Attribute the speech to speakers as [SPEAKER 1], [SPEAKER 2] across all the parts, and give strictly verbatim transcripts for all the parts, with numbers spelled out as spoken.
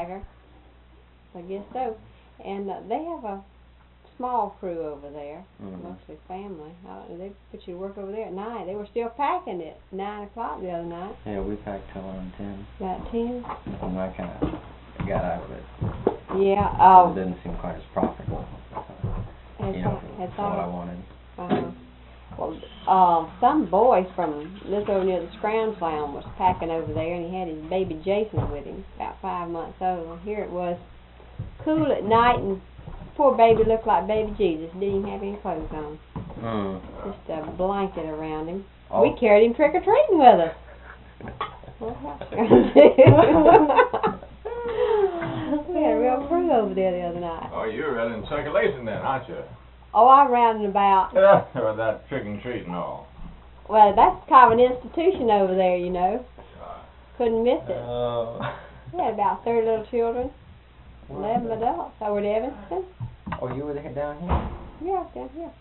[SPEAKER 1] firecracker. I guess so. And uh, they have a small crew over there, mm-hmm. mostly family. Uh, they put you to work over there at night. They were still packing at nine o'clock the other night.
[SPEAKER 2] Yeah, we packed till around ten.
[SPEAKER 1] About ten.
[SPEAKER 2] And I kind of got out of it.
[SPEAKER 1] Yeah. Um,
[SPEAKER 2] it didn't seem quite as profitable. So, you know, for, for what I wanted.
[SPEAKER 1] Uh-huh. Well, uh, some boy from this over near the Scrounge Lounge was packing over there, and he had his baby Jason with him, about five months old. Here it was, cool at night, and poor baby looked like baby Jesus. Didn't even have any clothes on.
[SPEAKER 2] Mm.
[SPEAKER 1] Just a blanket around him.
[SPEAKER 2] Oh.
[SPEAKER 1] We carried him trick-or-treating with us. We had a real crew over there the other night.
[SPEAKER 3] Oh, you're really in circulation then, aren't you?
[SPEAKER 1] Oh, I'm round and about.
[SPEAKER 3] Yeah, with that trick and treat and all.
[SPEAKER 1] Well, that's kind of an institution over there, you know.
[SPEAKER 3] Uh,
[SPEAKER 1] Couldn't miss it.
[SPEAKER 2] Uh,
[SPEAKER 1] We had about thirty little children, eleven adults. Over at Evanston.
[SPEAKER 2] Oh, you were there down here?
[SPEAKER 1] Yeah, down here.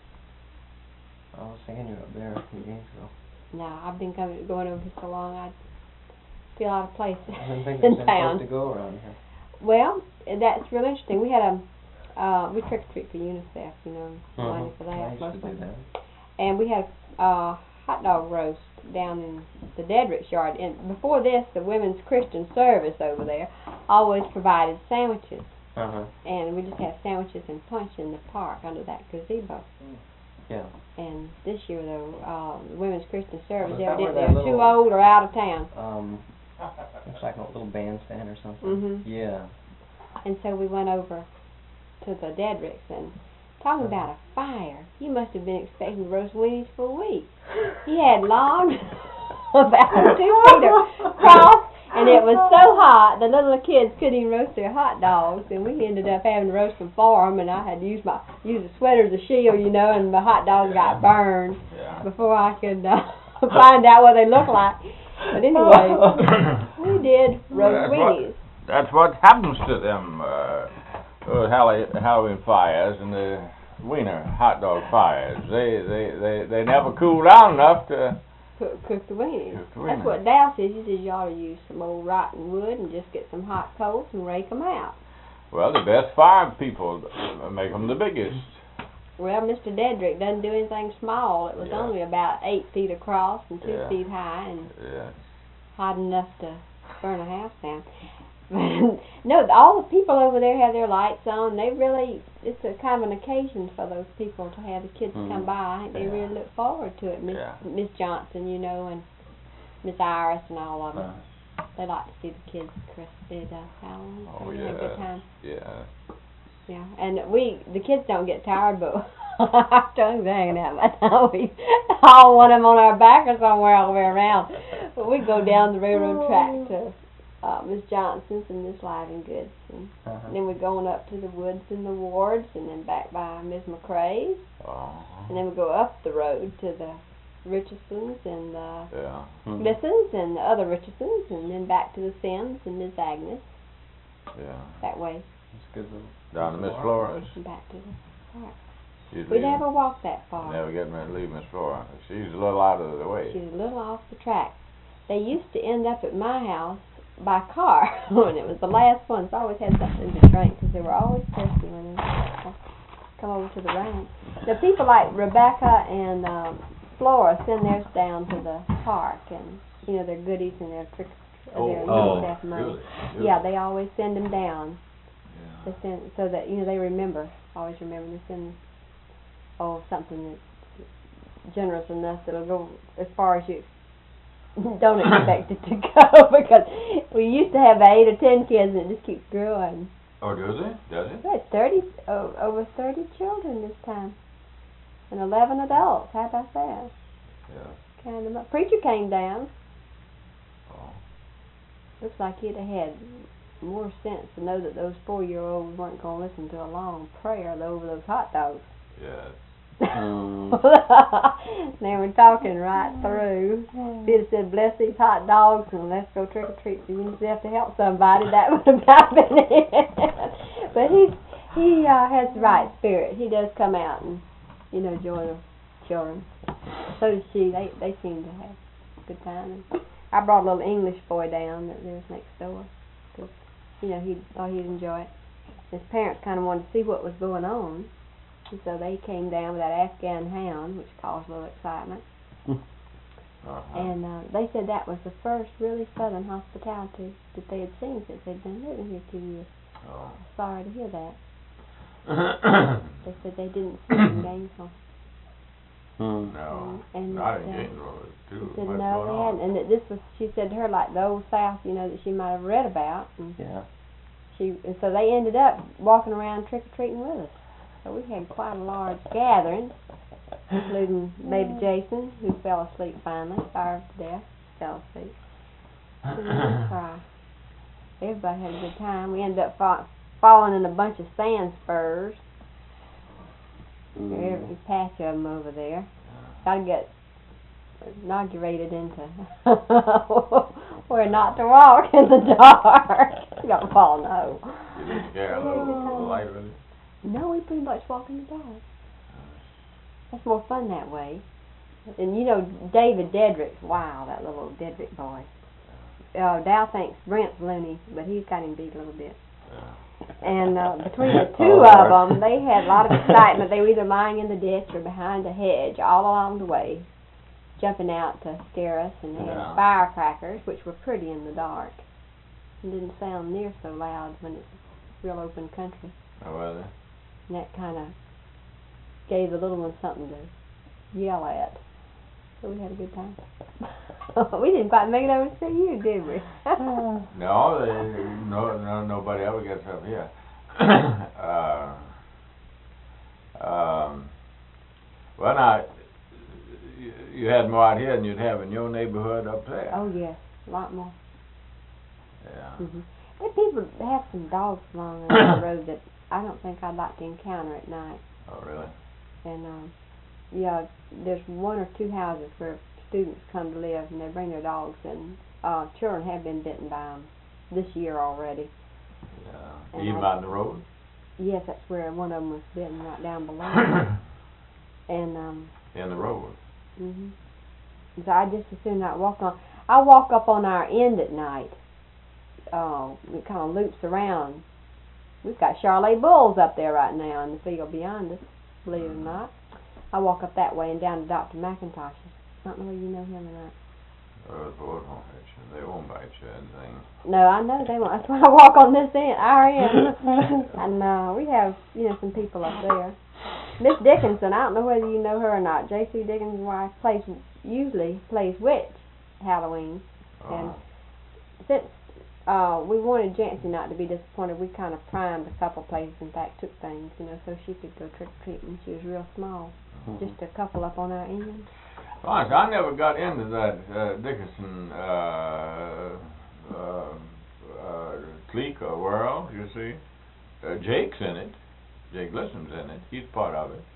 [SPEAKER 2] I was thinking you were up there a few days ago.
[SPEAKER 1] No, I've been coming, going over here so long, I feel out of place
[SPEAKER 2] I didn't think
[SPEAKER 1] in
[SPEAKER 2] there's
[SPEAKER 1] town.
[SPEAKER 2] any place to go around here.
[SPEAKER 1] Well, that's real interesting. We had a, uh, we trick or treat for UNICEF, you know,
[SPEAKER 2] Mm-hmm.
[SPEAKER 1] money for that.
[SPEAKER 2] I used
[SPEAKER 1] mostly.
[SPEAKER 2] to do that.
[SPEAKER 1] And we had a uh, hot dog roast down in the Dedrick's yard. And before this, the Women's Christian Service over there always provided sandwiches.
[SPEAKER 2] Uh-huh.
[SPEAKER 1] And we just had sandwiches and punch in the park under that gazebo.
[SPEAKER 2] Yeah.
[SPEAKER 1] And this year, though, uh, the Women's Christian Service,
[SPEAKER 2] Was that
[SPEAKER 1] evidently
[SPEAKER 2] where
[SPEAKER 1] they're
[SPEAKER 2] that
[SPEAKER 1] too
[SPEAKER 2] little-
[SPEAKER 1] old or out of town.
[SPEAKER 2] Um, it's like a little bandstand or something.
[SPEAKER 1] Mhm.
[SPEAKER 2] Yeah.
[SPEAKER 1] And so we went over to the Dedricks, and talking about a fire, you must have been expecting roast weenies for a week. He had long, about two feet across, and it was so hot, the little kids couldn't even roast their hot dogs, and we ended up having to roast them for them, and I had to use my use a sweater as a shield, you know, and my hot dogs
[SPEAKER 3] Yeah.
[SPEAKER 1] got burned
[SPEAKER 3] Yeah.
[SPEAKER 1] before I could uh, find out what they looked like. But anyway, we did roast
[SPEAKER 3] Well, that's
[SPEAKER 1] weenies.
[SPEAKER 3] what, that's what happens to them uh, uh, Hall- Halloween fires and the wiener hot dog fires. They they, they, they never cool down enough to
[SPEAKER 1] Cook, cook the weenies.
[SPEAKER 3] Cook the
[SPEAKER 1] That's
[SPEAKER 3] weenies.
[SPEAKER 1] what Dow says. He says you ought to use some old rotten wood and just get some hot coals and rake them out.
[SPEAKER 3] Well, the best fire people make them the biggest.
[SPEAKER 1] Well, Mister Dedrick doesn't do anything small. It was
[SPEAKER 3] Yeah.
[SPEAKER 1] only about eight feet across and two
[SPEAKER 3] Yeah.
[SPEAKER 1] feet high and
[SPEAKER 3] Yeah.
[SPEAKER 1] hot enough to burn a house down. No, all the people over there have their lights on. They really, it's a kind of an occasion for those people to have the kids
[SPEAKER 2] Mhm.
[SPEAKER 1] come by. I think they
[SPEAKER 3] Yeah.
[SPEAKER 1] really look forward to it. Miss
[SPEAKER 3] Yeah.
[SPEAKER 1] Miss Johnson, you know, and Miss Iris and all of them.
[SPEAKER 3] Uh,
[SPEAKER 1] They like to see the kids Chris did uh, Halloween.
[SPEAKER 3] Oh,
[SPEAKER 1] They have a good
[SPEAKER 3] yeah.
[SPEAKER 1] time.
[SPEAKER 3] yeah.
[SPEAKER 1] Yeah, and we the kids don't get tired, but our tongues hanging out by the time we haul one of them on our back or somewhere all the way around. But we go down the railroad track to uh, Miss Johnson's and Miss Livingoods, and
[SPEAKER 2] Uh-huh.
[SPEAKER 1] then we're going up to the Woods and the Wards, and then back by Miss McCrae's,
[SPEAKER 3] Oh.
[SPEAKER 1] and then we go up the road to the Richardsons and the
[SPEAKER 3] Yeah.
[SPEAKER 2] Mhm.
[SPEAKER 1] Smithsons and the other Richardsons, and then back to the Sims and Miss Agnes
[SPEAKER 3] Yeah.
[SPEAKER 1] that way,
[SPEAKER 2] It's a good little.
[SPEAKER 3] Down to Miss Flores.
[SPEAKER 1] and back to the park.
[SPEAKER 3] She'd
[SPEAKER 1] We
[SPEAKER 3] leave-
[SPEAKER 1] never walked that far.
[SPEAKER 3] Never get me to leave Miss Flora. She's a little out of the way.
[SPEAKER 1] She's a little off the track. They used to end up at my house by car when it was the last one. So I always had something to drink because they were always thirsty when they come over to the ranch. The people like Rebecca and um, Flora send theirs down to the park, and you know their goodies and their tricks,
[SPEAKER 3] Oh,
[SPEAKER 1] their
[SPEAKER 2] oh,
[SPEAKER 1] UNICEF money.
[SPEAKER 3] really? Really?
[SPEAKER 1] Yeah, they always send them down.
[SPEAKER 3] Yeah.
[SPEAKER 1] They send so that you know they remember. Always remember to send oh something that's generous enough that'll go as far as you don't expect it to go, because we used to have eight or ten kids and it just keeps growing.
[SPEAKER 3] Oh, does it? Does it?
[SPEAKER 1] We had thirty oh, over thirty children this time, and eleven adults. How about that?
[SPEAKER 3] Yeah.
[SPEAKER 1] Kind of. Preacher came down.
[SPEAKER 3] Oh.
[SPEAKER 1] Looks like he'd have had more sense to know that those four-year-olds weren't going to listen to a long prayer over those hot dogs.
[SPEAKER 3] Yes.
[SPEAKER 2] Mm.
[SPEAKER 1] They were talking right through. If he'd have said, bless these hot dogs and let's go trick-or-treat for UNICEF to help somebody, that would have about been it. But he's, he uh, has the right spirit. He does come out and, you know, join the children. So does she. They, they seem to have a good time. And I brought a little English boy down that lives next door. 'Cause you know, he thought he'd enjoy it. His parents kind of wanted to see what was going on, and so they came down with that Afghan hound, which caused a little excitement.
[SPEAKER 3] Uh-huh.
[SPEAKER 1] And uh, they said that was the first really Southern hospitality that they had seen since they'd been living here two years.
[SPEAKER 3] Oh.
[SPEAKER 1] Sorry to hear that. They said they didn't see it in Gainesville.
[SPEAKER 2] Hmm.
[SPEAKER 3] No,
[SPEAKER 1] And, and
[SPEAKER 3] not
[SPEAKER 1] that,
[SPEAKER 3] in
[SPEAKER 1] uh,
[SPEAKER 3] Gainesville. Too
[SPEAKER 1] She said
[SPEAKER 3] much
[SPEAKER 1] no,
[SPEAKER 3] going
[SPEAKER 1] they
[SPEAKER 3] on.
[SPEAKER 1] hadn't, and that this was, she said to her, like the old South, you know, that she might have read about. And
[SPEAKER 2] Yeah.
[SPEAKER 1] she, and so they ended up walking around trick or treating with us. So we had quite a large gathering, including baby Jason, who fell asleep finally, starved to death, fell asleep. Didn't even cry. Everybody had a good time. We ended up fa- falling in a bunch of sand spurs.
[SPEAKER 2] Mm.
[SPEAKER 1] There's a patch of them over there. Got to get inaugurated into where not to walk in the dark. You don't fall, no.
[SPEAKER 3] You didn't scare a little light with it?
[SPEAKER 1] No, we pretty much walk in the dark. That's more fun that way. And you know, David Dedrick, wow, that little Dedrick boy. Uh, Dow thinks Brent's loony, but he's got him beat a little bit.
[SPEAKER 3] Yeah.
[SPEAKER 1] And uh, between the two of them, they had a lot of excitement. They were either lying in the ditch or behind a hedge all along the way, jumping out to scare us. And they
[SPEAKER 3] Yeah.
[SPEAKER 1] had firecrackers, which were pretty in the dark. And didn't sound near so loud when it's real open country.
[SPEAKER 3] Oh, was it?
[SPEAKER 1] And that kind of gave the little one something to yell at. So we had a good time. We didn't quite make it over to see you, did we?
[SPEAKER 3] No, they, no, no, nobody ever gets up here. uh, um, well, now, you, you had more out here than you'd have in your neighborhood up there.
[SPEAKER 1] Oh, yes, a lot more.
[SPEAKER 3] Yeah.
[SPEAKER 1] Mm-hmm. There are people that have some dogs along the road that I don't think I'd like to encounter at night.
[SPEAKER 3] Oh, really?
[SPEAKER 1] And, um, yeah, there's one or two houses where students come to live and they bring their dogs, and uh, children have been bitten by them this year already.
[SPEAKER 3] Yeah.
[SPEAKER 1] And
[SPEAKER 3] Even
[SPEAKER 1] I-
[SPEAKER 3] out in the road?
[SPEAKER 1] Yes, that's where one of them was bitten right down below. And, um...
[SPEAKER 3] In the road?
[SPEAKER 1] hmm So I just as soon not walk on... I walk up on our end at night. Uh, it kind of loops around. We've got Charolais bulls up there right now in the field beyond us, believe it or not. I walk up that way and down to Doctor McIntosh's. I don't know whether you know him or not.
[SPEAKER 3] Uh, the boys won't hurt you. They won't bite you or anything.
[SPEAKER 1] No, I know they won't. That's why I walk on this end, our end. And uh, we have, you know, some people up there. Miss Dickinson, I don't know whether you know her or not. J C Dickinson's wife plays, usually plays witch Halloween.
[SPEAKER 3] Oh.
[SPEAKER 1] And since uh, we wanted Jancy not to be disappointed, we kind of primed a couple places. In fact, took things, you know, so she could go trick or treating when she was real small.
[SPEAKER 2] Mm-hmm.
[SPEAKER 1] Just a couple up on our end.
[SPEAKER 3] Honestly, I never got into that uh, Dickinson uh, uh, uh, clique or world, you see. Uh, Jake's in it. Jake Lissom's in it. He's part of it.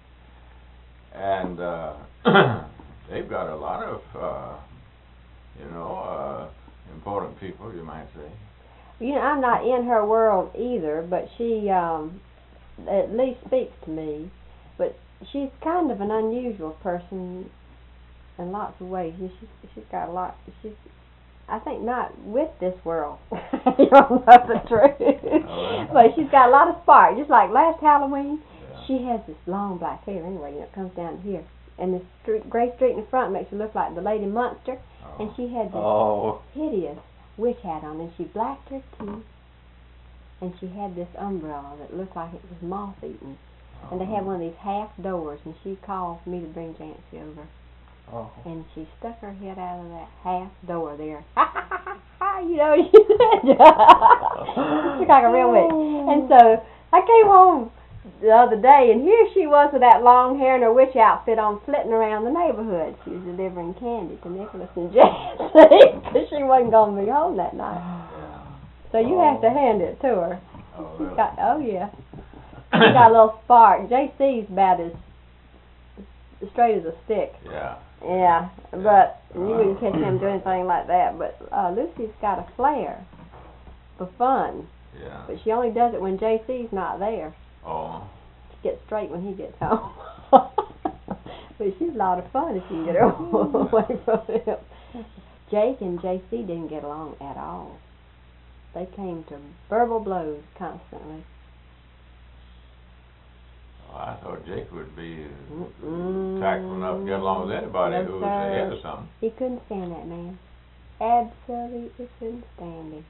[SPEAKER 3] And uh, they've got a lot of, uh, you know, uh, important people, you might say.
[SPEAKER 1] You know, I'm not in her world either, but she um, at least speaks to me. But she's kind of an unusual person in lots of ways. She's she's got a lot. She's I think not with this world. You don't know the truth.
[SPEAKER 3] Oh, yeah.
[SPEAKER 1] But she's got a lot of spark. Just like last Halloween,
[SPEAKER 3] Yeah.
[SPEAKER 1] she has this long black hair. Anyway, you know, it comes down to here, and this streak, gray streak in the front makes her look like the Lady Monster.
[SPEAKER 3] Oh.
[SPEAKER 1] And she had this
[SPEAKER 2] Oh.
[SPEAKER 1] hideous witch hat on, and she blacked her teeth, and she had this umbrella that looked like it was moth-eaten. And they had one of these half doors, and she called for me to bring Jancy over.
[SPEAKER 2] Oh.
[SPEAKER 1] And she stuck her head out of that half door there. Ha ha ha ha ha, you know, she said. She looked like a real witch. And so I came home the other day, and here she was with that long hair and her witch outfit on, flitting around the neighborhood. She was delivering candy to Nicholas and Jancy, because she wasn't going to be home that night.
[SPEAKER 3] Yeah.
[SPEAKER 1] So you have to hand it to her.
[SPEAKER 3] Oh,
[SPEAKER 1] She's
[SPEAKER 3] really?
[SPEAKER 1] got, oh yeah. She's got a little spark. J C's about as straight as a stick.
[SPEAKER 3] Yeah.
[SPEAKER 1] Yeah, but you wouldn't catch him doing anything like that. But uh, Lucy's got a flair for fun.
[SPEAKER 3] Yeah.
[SPEAKER 1] But she only does it when J C's not there.
[SPEAKER 3] Oh.
[SPEAKER 1] She gets straight when he gets home. But she's a lot of fun if you can get her away from him. Jake and J C didn't get along at all. they came to verbal blows constantly.
[SPEAKER 3] Well, I thought Jake would be
[SPEAKER 1] Mm-mm.
[SPEAKER 3] tactful enough to get along with anybody
[SPEAKER 1] No,
[SPEAKER 3] who was
[SPEAKER 1] sir.
[SPEAKER 3] ahead of something.
[SPEAKER 1] He couldn't stand that man. Absolutely couldn't stand him.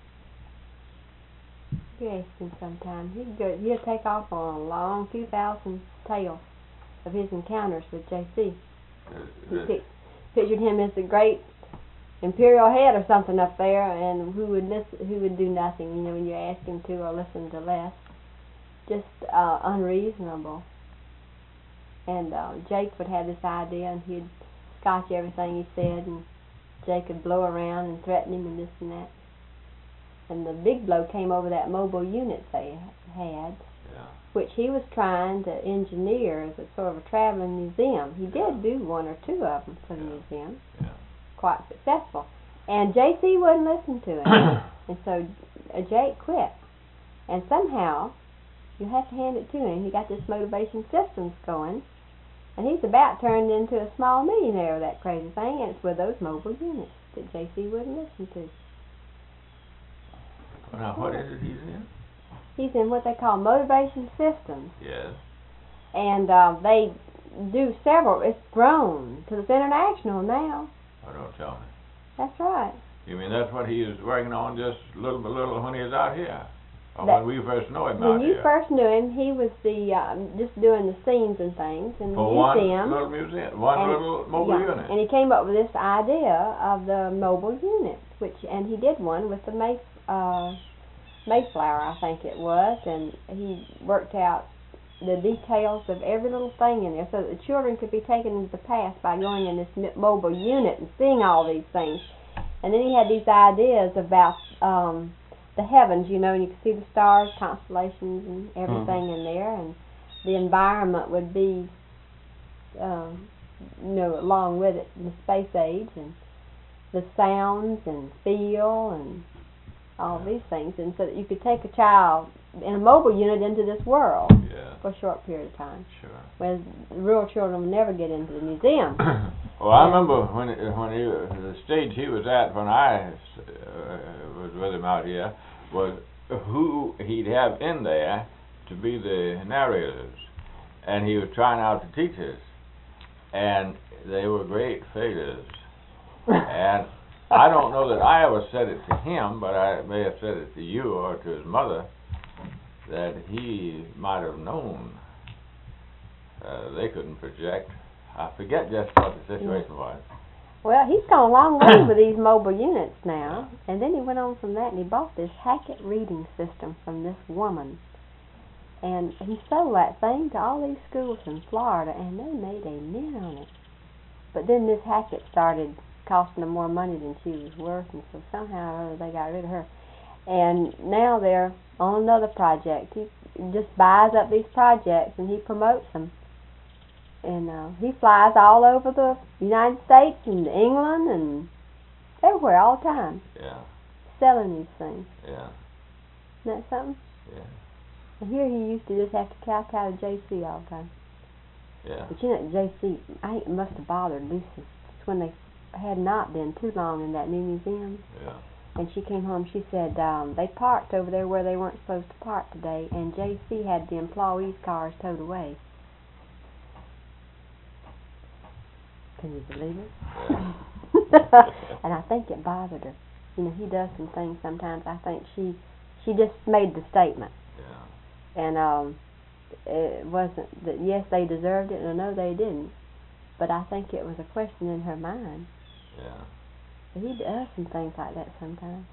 [SPEAKER 1] You ask him sometime. He'd go, he'll take off on a long few thousand tales of his encounters with J C. He
[SPEAKER 3] Uh,
[SPEAKER 1] pic- pictured him as the great imperial head or something up there, and who would listen, who would do nothing. You know, when you ask him to or listen to less, just uh, unreasonable. And uh, Jake would have this idea, and he'd scotch everything he said, and Jake would blow around and threaten him and this and that. And the big blow came over that mobile unit they had,
[SPEAKER 3] yeah.
[SPEAKER 1] which he was trying to engineer as a sort of a traveling museum. He did do one or two of them for the
[SPEAKER 3] Yeah.
[SPEAKER 1] museum,
[SPEAKER 3] Yeah.
[SPEAKER 1] quite successful. And J C wouldn't listen to him, and so uh, Jake quit. And somehow, you have to hand it to him, he got this motivation systems going, and he's about turned into a small millionaire with that crazy thing, and it's with those mobile units that J C wouldn't listen to.
[SPEAKER 3] Now, what is it he's in?
[SPEAKER 1] He's in what they call motivation systems,
[SPEAKER 3] Yes.
[SPEAKER 1] and uh, they do several. It's grown to it's international now.
[SPEAKER 3] Oh, don't tell me.
[SPEAKER 1] That's right.
[SPEAKER 3] You mean that's what he was working on just little by little when he was out here? Or
[SPEAKER 1] That-
[SPEAKER 3] when we first know him
[SPEAKER 1] When
[SPEAKER 3] out
[SPEAKER 1] you
[SPEAKER 3] here?
[SPEAKER 1] first knew him, he was the um, just doing the scenes and things in the
[SPEAKER 3] For one
[SPEAKER 1] museum.
[SPEAKER 3] little museum, one
[SPEAKER 1] And-
[SPEAKER 3] little mobile
[SPEAKER 1] yeah,
[SPEAKER 3] unit.
[SPEAKER 1] and he came up with this idea of the mobile unit, which and he did one with the May, uh, Mayflower, I think it was, and he worked out the details of every little thing in there, so that the children could be taken into the past by going in this m- mobile unit and seeing all these things. And then he had these ideas about um, the heavens, you know, and you could see the stars, constellations, and everything in there, and the environment would be, um, you know, along with it, the space age, and the sounds and feel and all these things, and so that you could take a child in a mobile unit into this world
[SPEAKER 3] Yeah,
[SPEAKER 1] for a short period of time,
[SPEAKER 3] sure.
[SPEAKER 1] whereas the real children would never get into the museum.
[SPEAKER 3] Well, I remember when it, when he the stage he was at when I uh, was with him out here was who he'd have in there to be the narrators, and he was trying out to teach us, and they were great failures. And I don't know that I ever said it to him, but I may have said it to you or to his mother, that he might have known uh, they couldn't project. I forget just what the situation was.
[SPEAKER 1] Well, he's gone a long way with these mobile units now, and then he went on from that and he bought this Hackett reading system from this woman, and he sold that thing to all these schools in Florida, and they made a mint on it. But then this Hackett started costing them more money than she was worth, and so somehow or other they got rid of her. And now they're on another project. He just buys up these projects and he promotes them. And uh, he flies all over the United States and England and everywhere all the time,
[SPEAKER 3] Yeah,
[SPEAKER 1] selling these things.
[SPEAKER 3] yeah,
[SPEAKER 1] Isn't that something?
[SPEAKER 3] yeah,
[SPEAKER 1] And here he used to just have to calc out of J C all the time.
[SPEAKER 3] yeah.
[SPEAKER 1] But you know, J C, I think it must have bothered Lucy. It's when they had not been too long in that new museum.
[SPEAKER 3] Yeah.
[SPEAKER 1] And she came home, she said um, they parked over there where they weren't supposed to park today, and J C had the employees' cars towed away. Can you believe it?
[SPEAKER 3] Yeah.
[SPEAKER 1] And I think it bothered her. You know, he does some things sometimes. I think she she just made the statement.
[SPEAKER 3] Yeah.
[SPEAKER 1] And um, it wasn't that, yes, they deserved it, and no, they didn't. But I think it was a question in her mind.
[SPEAKER 3] Yeah.
[SPEAKER 1] But he does some things like that sometimes.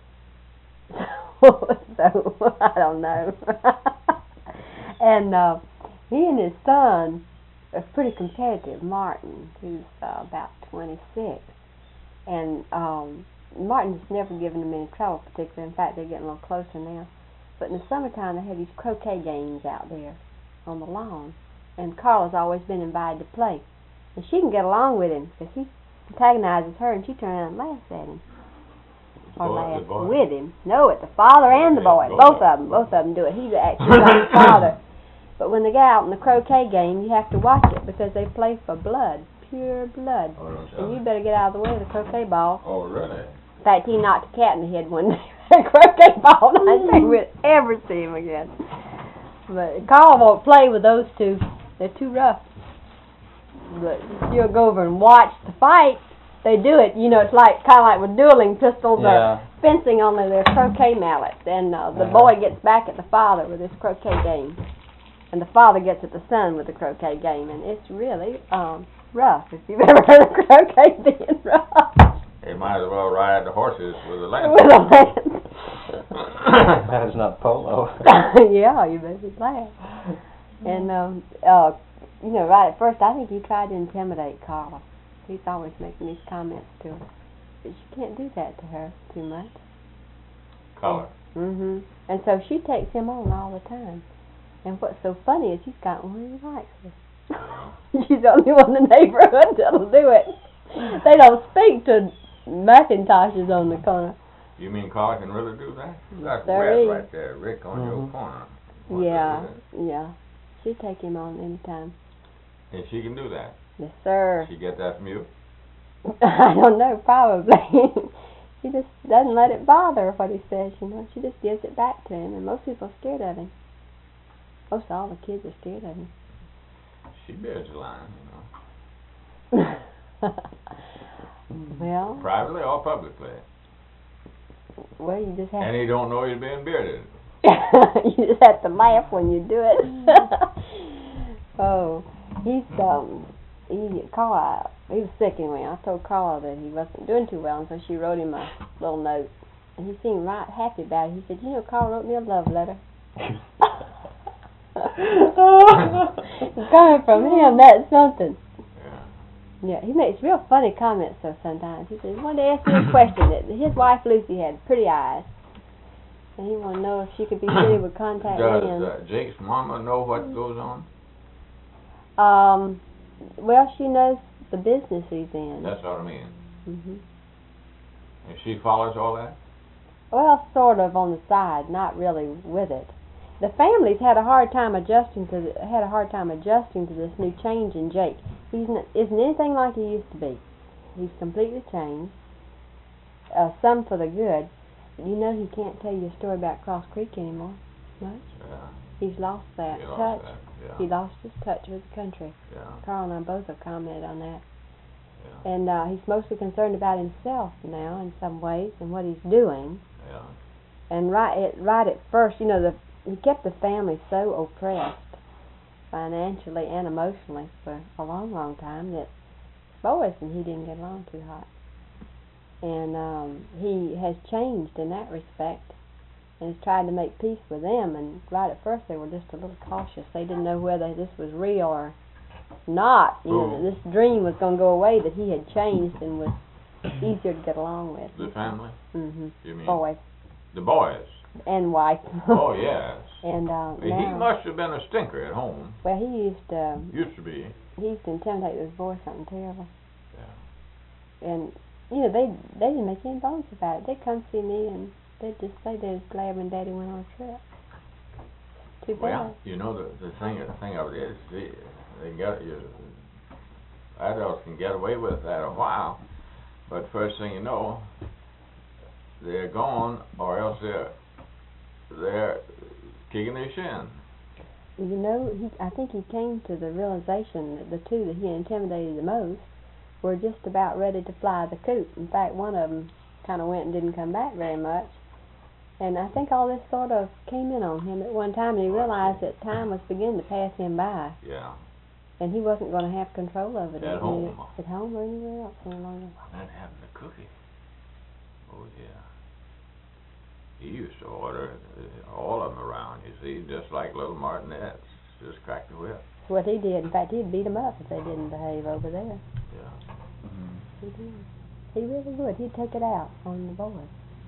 [SPEAKER 1] So, I don't know. And uh, he and his son are pretty competitive, Martin, who's uh, about twenty-six. And um, Martin's never given them any trouble particularly. In fact, they're getting a little closer now. But in the summertime, they have these croquet games out there on the lawn. And Carla's always been invited to play. And she can get along with him because he antagonizes her and she turns around and laughs at him. Or
[SPEAKER 3] Boy- the
[SPEAKER 1] laughs
[SPEAKER 3] boy?
[SPEAKER 1] with him. No, at the father and the
[SPEAKER 3] Yeah,
[SPEAKER 1] boy.
[SPEAKER 3] both
[SPEAKER 1] Both
[SPEAKER 3] of
[SPEAKER 1] of them. Both of them do it. He's actually like the father. But when they get out in the croquet game, you have to watch it because they play for blood. Pure blood.
[SPEAKER 3] Oh, don't tell
[SPEAKER 1] And you
[SPEAKER 3] me.
[SPEAKER 1] better get out of the way of the croquet ball.
[SPEAKER 3] Oh, really?
[SPEAKER 1] In fact, he knocked a cat in the head one day croquet ball. I don't think we'd ever see him again. But Carl won't play with those two. They're too rough. But she'll go over and watch the fight. They do it, you know, it's like kind of like with dueling pistols
[SPEAKER 2] Yeah.
[SPEAKER 1] or fencing, only they're croquet mallets. And uh, the
[SPEAKER 2] Uh-huh.
[SPEAKER 1] boy gets back at the father with his croquet game. And the father gets at the son with the croquet game. And it's really um, rough, if you've ever heard of croquet being rough.
[SPEAKER 3] They might as well ride the horses with a lance.
[SPEAKER 1] With a lance.
[SPEAKER 2] That's not polo.
[SPEAKER 1] Yeah, you better be glad. And, um, uh, you know, right at first, I think he tried to intimidate Carla. He's always making these comments to her. But you can't do that to her too much.
[SPEAKER 3] Color.
[SPEAKER 1] hmm And so she takes him on all the time. And what's so funny is he's got one who likes her. She's the only one in the neighborhood that'll do it. They don't speak to Macintoshes on the corner.
[SPEAKER 3] You mean Carl can really do that? That's
[SPEAKER 1] Sirree.
[SPEAKER 3] wet right there, Rick, on your
[SPEAKER 2] Mhm.
[SPEAKER 3] corner. Wants to
[SPEAKER 1] Yeah,
[SPEAKER 3] do that.
[SPEAKER 1] yeah. She take him on anytime.
[SPEAKER 3] And she can do that.
[SPEAKER 1] Yes, sir.
[SPEAKER 3] She get that from you?
[SPEAKER 1] I don't know, probably. She just doesn't let it bother her what he says, you know. She just gives it back to him, and most people are scared of him. Most all the kids are scared of him.
[SPEAKER 3] She bears the line, you know.
[SPEAKER 1] Well,
[SPEAKER 3] Privately or publicly.
[SPEAKER 1] well, you just have
[SPEAKER 3] And he don't know he's being bearded.
[SPEAKER 1] you just have to laugh when you do it. Oh, he's um, he Carl. He was sick anyway. I told Carl that he wasn't doing too well, and so she wrote him a little note, and he seemed right happy about it. He said, "You know, Carl wrote me a love letter." Coming from him, that's something.
[SPEAKER 3] Yeah.
[SPEAKER 1] Yeah, he makes real funny comments though sometimes. He said he wanted to ask me a question that his wife Lucy had pretty eyes, and he wanted to know if she could be fitted with contact
[SPEAKER 3] Does
[SPEAKER 1] lenses.
[SPEAKER 3] uh, Jake's mama know what goes on?
[SPEAKER 1] Um, well, she knows the business he's in.
[SPEAKER 3] That's what I mean.
[SPEAKER 1] hmm
[SPEAKER 3] And she follows all that?
[SPEAKER 1] Well, sort of on the side, not really with it. The family's had a hard time adjusting to the, had a hard time adjusting to this new change in Jake. He's n- isn't anything like he used to be. He's completely changed. Uh, some for the good. But you know he can't tell you a story about Cross Creek anymore. Much.
[SPEAKER 3] Yeah.
[SPEAKER 1] He's lost that
[SPEAKER 3] He
[SPEAKER 1] touch.
[SPEAKER 3] lost that. Yeah.
[SPEAKER 1] He lost his touch with the country.
[SPEAKER 3] Yeah.
[SPEAKER 1] Carl and I both have commented on that.
[SPEAKER 3] Yeah.
[SPEAKER 1] And uh, he's mostly concerned about himself now in some ways and what he's doing.
[SPEAKER 3] Yeah.
[SPEAKER 1] And right at, right at first, you know, the he kept the family so oppressed financially and emotionally for a long, long time that boys and he didn't get along too hot. And um, he has changed in that respect and has tried to make peace with them. And right at first they were just a little cautious. They didn't know whether this was real or not. You know, that this dream was going to go away, that he had changed and was easier to get along with.
[SPEAKER 3] The family?
[SPEAKER 1] Mm-hmm.
[SPEAKER 3] You mean?
[SPEAKER 1] Boys.
[SPEAKER 3] The boys?
[SPEAKER 1] And wife.
[SPEAKER 3] Oh, yes.
[SPEAKER 1] And uh,
[SPEAKER 3] He
[SPEAKER 1] now,
[SPEAKER 3] must have been a stinker at home.
[SPEAKER 1] well, he used to,
[SPEAKER 3] Used to be.
[SPEAKER 1] he used to intimidate his boys something terrible.
[SPEAKER 3] Yeah.
[SPEAKER 1] And, you know, they they didn't make any bones about it. They'd come see me and they'd just say they was glad when Daddy went on a trip. Too bad.
[SPEAKER 3] Well, you know, the the thing the thing of it is, they, they get you. Adults can get away with that a while, but first thing you know, they're gone, or else they're they're kicking their shin.
[SPEAKER 1] You know, he, I think he came to the realization that the two that he intimidated the most were just about ready to fly the coop. In fact, one of them kind of went and didn't come back very much. And I think all this sort of came in on him at one time, and he realized that time was beginning to pass him by,
[SPEAKER 3] Yeah.
[SPEAKER 1] and he wasn't going to have control of it
[SPEAKER 3] At
[SPEAKER 1] any-
[SPEAKER 3] home.
[SPEAKER 1] at home or anywhere else any longer.
[SPEAKER 3] That happened to Cookie. Oh yeah. He used to order uh, all of them around. You see, just like little martinets, just crack the whip.
[SPEAKER 1] That's what he did. In fact, he'd beat them up if they didn't behave over there.
[SPEAKER 3] Yeah.
[SPEAKER 2] Mhm.
[SPEAKER 1] He did. He really would. He'd take it out on the boys.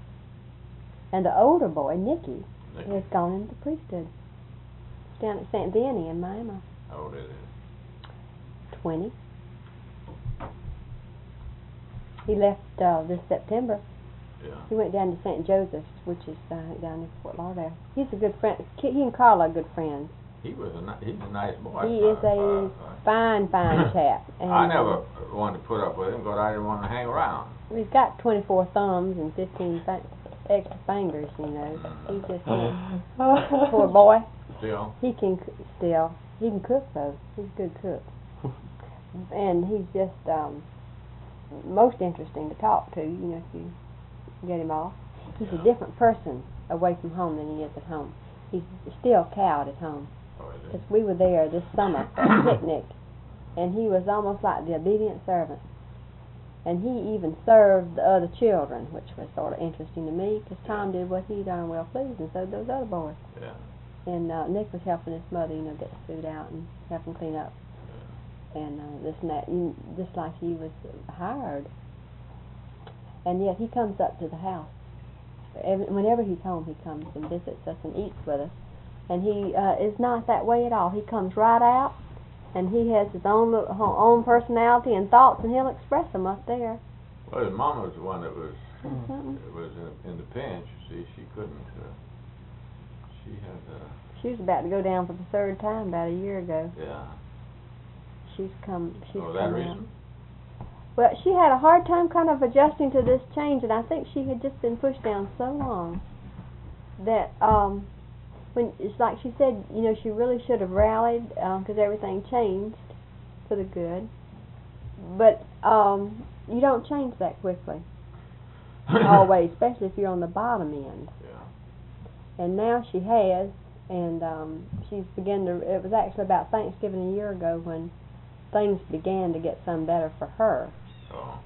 [SPEAKER 1] And the older boy, Nicky,
[SPEAKER 3] Nicky.
[SPEAKER 1] has gone into the priesthood. He's down at Saint Vianney in Miami.
[SPEAKER 3] How old is it?
[SPEAKER 1] Twenty. He left uh, this September.
[SPEAKER 3] Yeah.
[SPEAKER 1] He went down to Saint Joseph's, which is uh, down in Fort Lauderdale. He's a good friend. He and Carl are good friends.
[SPEAKER 3] He was a ni- he's a nice boy.
[SPEAKER 1] He
[SPEAKER 3] Uh,
[SPEAKER 1] is a
[SPEAKER 3] uh,
[SPEAKER 1] fine, fine chap. And
[SPEAKER 3] I never wanted to put up with him, but I didn't want to hang around.
[SPEAKER 1] He's got twenty-four thumbs and fifteen fingers. extra fingers, you know. He just can't. Poor boy.
[SPEAKER 3] Still.
[SPEAKER 1] He can c- still. He can cook though. He's a good cook. And he's just um most interesting to talk to, you know, if you get him off. He's a different person away from home than he is at home. He's still cowed at home.
[SPEAKER 3] Oh, is it?
[SPEAKER 1] Because we were there this summer for a picnic, and he was almost like the obedient servant. And he even served the other children, which was sort of interesting to me, because Tom did what he darn well pleased, and so did those other boys.
[SPEAKER 3] Yeah.
[SPEAKER 1] And uh, Nick was helping his mother, you know, get the food out and help him clean up. And uh, this and that, you, just like he was hired. And yet he comes up to the house. Every, whenever he's home, he comes and visits us and eats with us. And he uh, is not that way at all. He comes right out, and he has his own little, own personality and thoughts, and he'll express them up there.
[SPEAKER 3] Well, his mama was the one that was
[SPEAKER 1] Mm-hmm.
[SPEAKER 3] was in, in the pinch. You see, she couldn't. Uh, she had. Uh,
[SPEAKER 1] She was about to go down for the third time about a year ago.
[SPEAKER 3] yeah.
[SPEAKER 1] She's come. She's
[SPEAKER 3] Oh,
[SPEAKER 1] come
[SPEAKER 3] that
[SPEAKER 1] out.
[SPEAKER 3] reason?
[SPEAKER 1] Well, she had a hard time kind of adjusting to this change, and I think she had just been pushed down so long that um, when it's like she said, you know, she really should have rallied because everything changed for the good. But um, you don't change that quickly, always, especially if you're on the bottom end.
[SPEAKER 3] Yeah.
[SPEAKER 1] And now she has, and um, she's begun to. It was actually about Thanksgiving a year ago when things began to get some better for her.
[SPEAKER 3] Oh.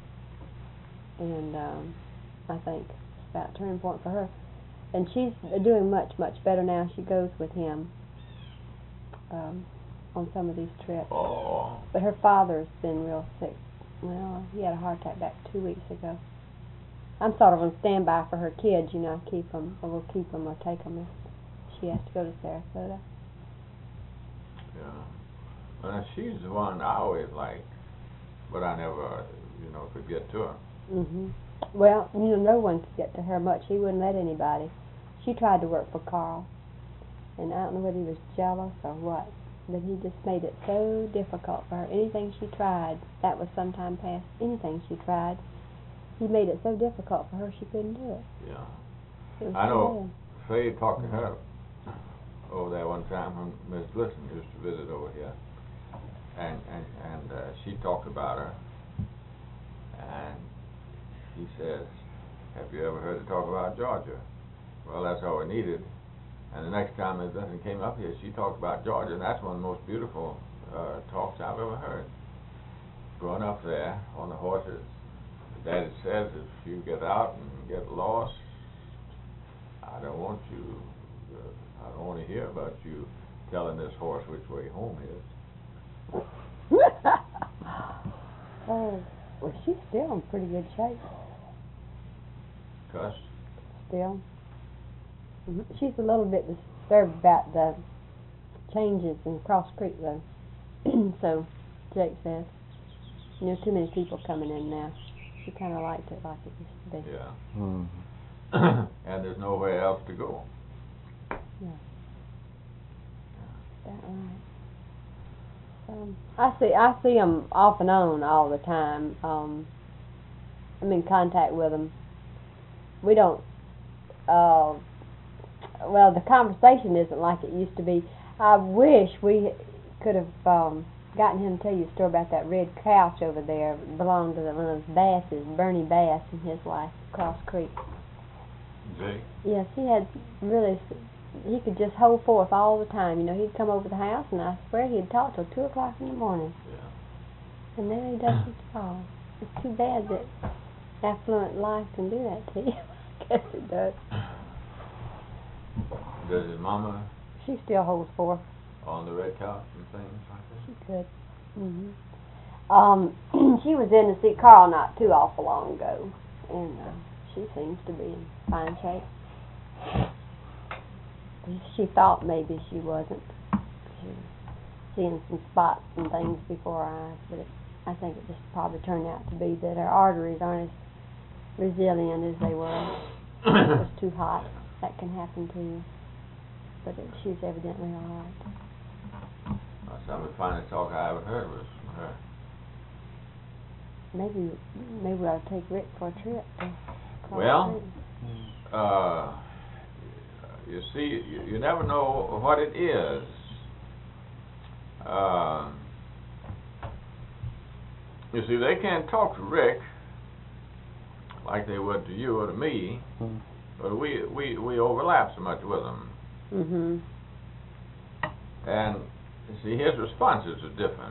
[SPEAKER 1] And um, I think it's about a turning point for her. And she's doing much, much better now. She goes with him um, on some of these trips.
[SPEAKER 3] Oh.
[SPEAKER 1] But her father's been real sick. Well, he had a heart attack back two weeks ago. I'm sort of on standby for her kids, you know, keep them, or we'll keep them or take them if she has to go to Sarasota.
[SPEAKER 3] Yeah. Well, she's the one I always liked, but I never, you know, could get to her.
[SPEAKER 1] Mhm. Well, you know, no one could get to her much. He wouldn't let anybody. She tried to work for Carl, and I don't know whether he was jealous or what, but he just made it so difficult for her. Anything she tried, that was some time past. Anything she tried, he made it so difficult for her she couldn't do it.
[SPEAKER 3] Yeah.
[SPEAKER 1] It was
[SPEAKER 3] I
[SPEAKER 1] too
[SPEAKER 3] know. Faye talked to her over there one time when Miss Glisson used to visit over here, and and and uh, she talked about her, and he says, "Have you ever heard her talk about Georgia?" Well, that's all we needed. And the next time Miss Glisson came up here, she talked about Georgia, and that's one of the most beautiful uh, talks I've ever heard. Growing up there on the horses, Daddy says if you get out and get lost, I don't want you, uh, I don't want to hear about you telling this horse which way home is.
[SPEAKER 1] Oh, well, she's still in pretty good shape.
[SPEAKER 3] Cuss?
[SPEAKER 1] Still. Mhm. She's a little bit disturbed about the changes in Cross Creek, though. So, Jake says, you know, too many people coming in now. She kind of liked it like it used to be.
[SPEAKER 3] Yeah.
[SPEAKER 2] Mm-hmm.
[SPEAKER 3] And there's nowhere else to go.
[SPEAKER 1] Yeah. Is that right? Um, I see. I see them off and on all the time. Um, I'm in contact with them. We don't. Uh, well, the conversation isn't like it used to be. I wish we could have um, gotten him to tell you a story about that red couch over there. It belonged to one of those Basses, Bernie Bass and his wife, Cross Creek.
[SPEAKER 3] Jake?
[SPEAKER 1] Yes, he had really. He could just hold forth all the time. You know, he'd come over to the house, and I swear he'd talk till two o'clock in the morning.
[SPEAKER 3] Yeah.
[SPEAKER 1] And there he does his all. It's too bad that affluent life can do that to you. I guess it does.
[SPEAKER 3] Does his mama
[SPEAKER 1] She still holds forth.
[SPEAKER 3] on the red couch and things like that?
[SPEAKER 1] She could. Mhm. Um, she was in to see Carl not too awful long ago, and uh, she seems to be in fine shape. She thought maybe she wasn't. She was seeing some spots and things before her eyes, but it, I think it just probably turned out to be that her arteries aren't as resilient as they were. It was too hot. That can happen to you. But it, she's evidently all right.
[SPEAKER 3] Well, some of the finest talk I ever heard was from her.
[SPEAKER 1] Maybe maybe we ought to take Rick for a trip. To Cross
[SPEAKER 3] Well,
[SPEAKER 1] Creek.
[SPEAKER 3] uh, you see, you, you never know what it is. Uh, you see, they can't talk to Rick like they would to you or to me, mm. but we, we, we overlap so much with them.
[SPEAKER 1] Mhm.
[SPEAKER 3] And you see, his responses are different.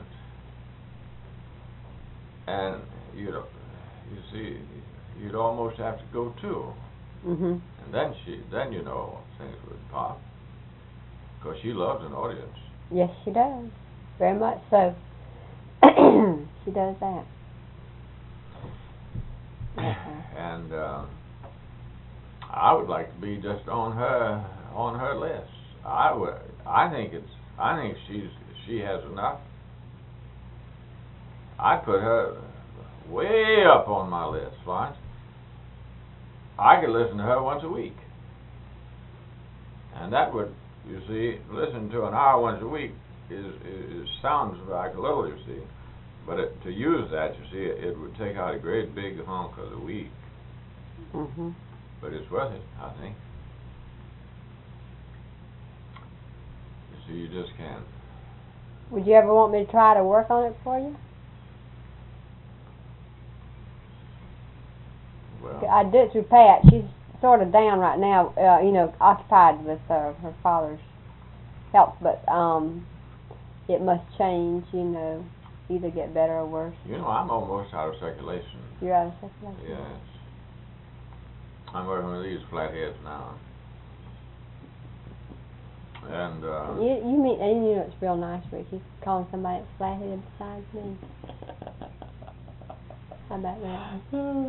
[SPEAKER 3] And you know, you see, you'd almost have to go too.
[SPEAKER 1] Mhm.
[SPEAKER 3] And then she, then you know things would pop, because she loves an audience.
[SPEAKER 1] Yes, she does. Very much so. She does that.
[SPEAKER 3] And uh, I would like to be just on her on her list. I would. I think it's. I think she's. She has enough. I'd put her way up on my list, Florence. I could listen to her once a week, and that would, you see, listen to an hour once a week is, is, is sounds like a little, you see, but it, to use that, you see, it, it would take out a great big hunk of the week.
[SPEAKER 1] Mhm.
[SPEAKER 3] But it's worth it, I think. You see, you just can't.
[SPEAKER 1] Would you ever want me to try to work on it for you?
[SPEAKER 3] Well,
[SPEAKER 1] I do it through Pat. She's sort of down right now, uh, you know, occupied with uh, her father's health, but um, it must change, you know, either get better or worse.
[SPEAKER 3] you know, I'm almost out of circulation.
[SPEAKER 1] You're out of circulation?
[SPEAKER 3] Yes. I'm working with these flatheads now. And, uh...
[SPEAKER 1] You, you mean, and you know it's real nice, Ricky, calling somebody a flathead besides me. How about that?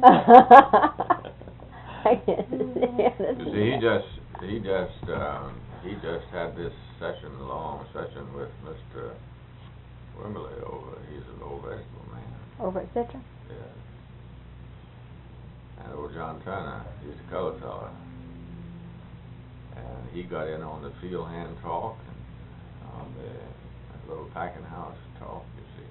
[SPEAKER 3] You see, he just, he just, um, he just had this session, long session with Mister Wimberley over, he's an old vegetable man.
[SPEAKER 1] Over at Citra?
[SPEAKER 3] Yes. And old John Turner, he's a color teller. And he got in on the field hand talk and on the little packing house talk, you see.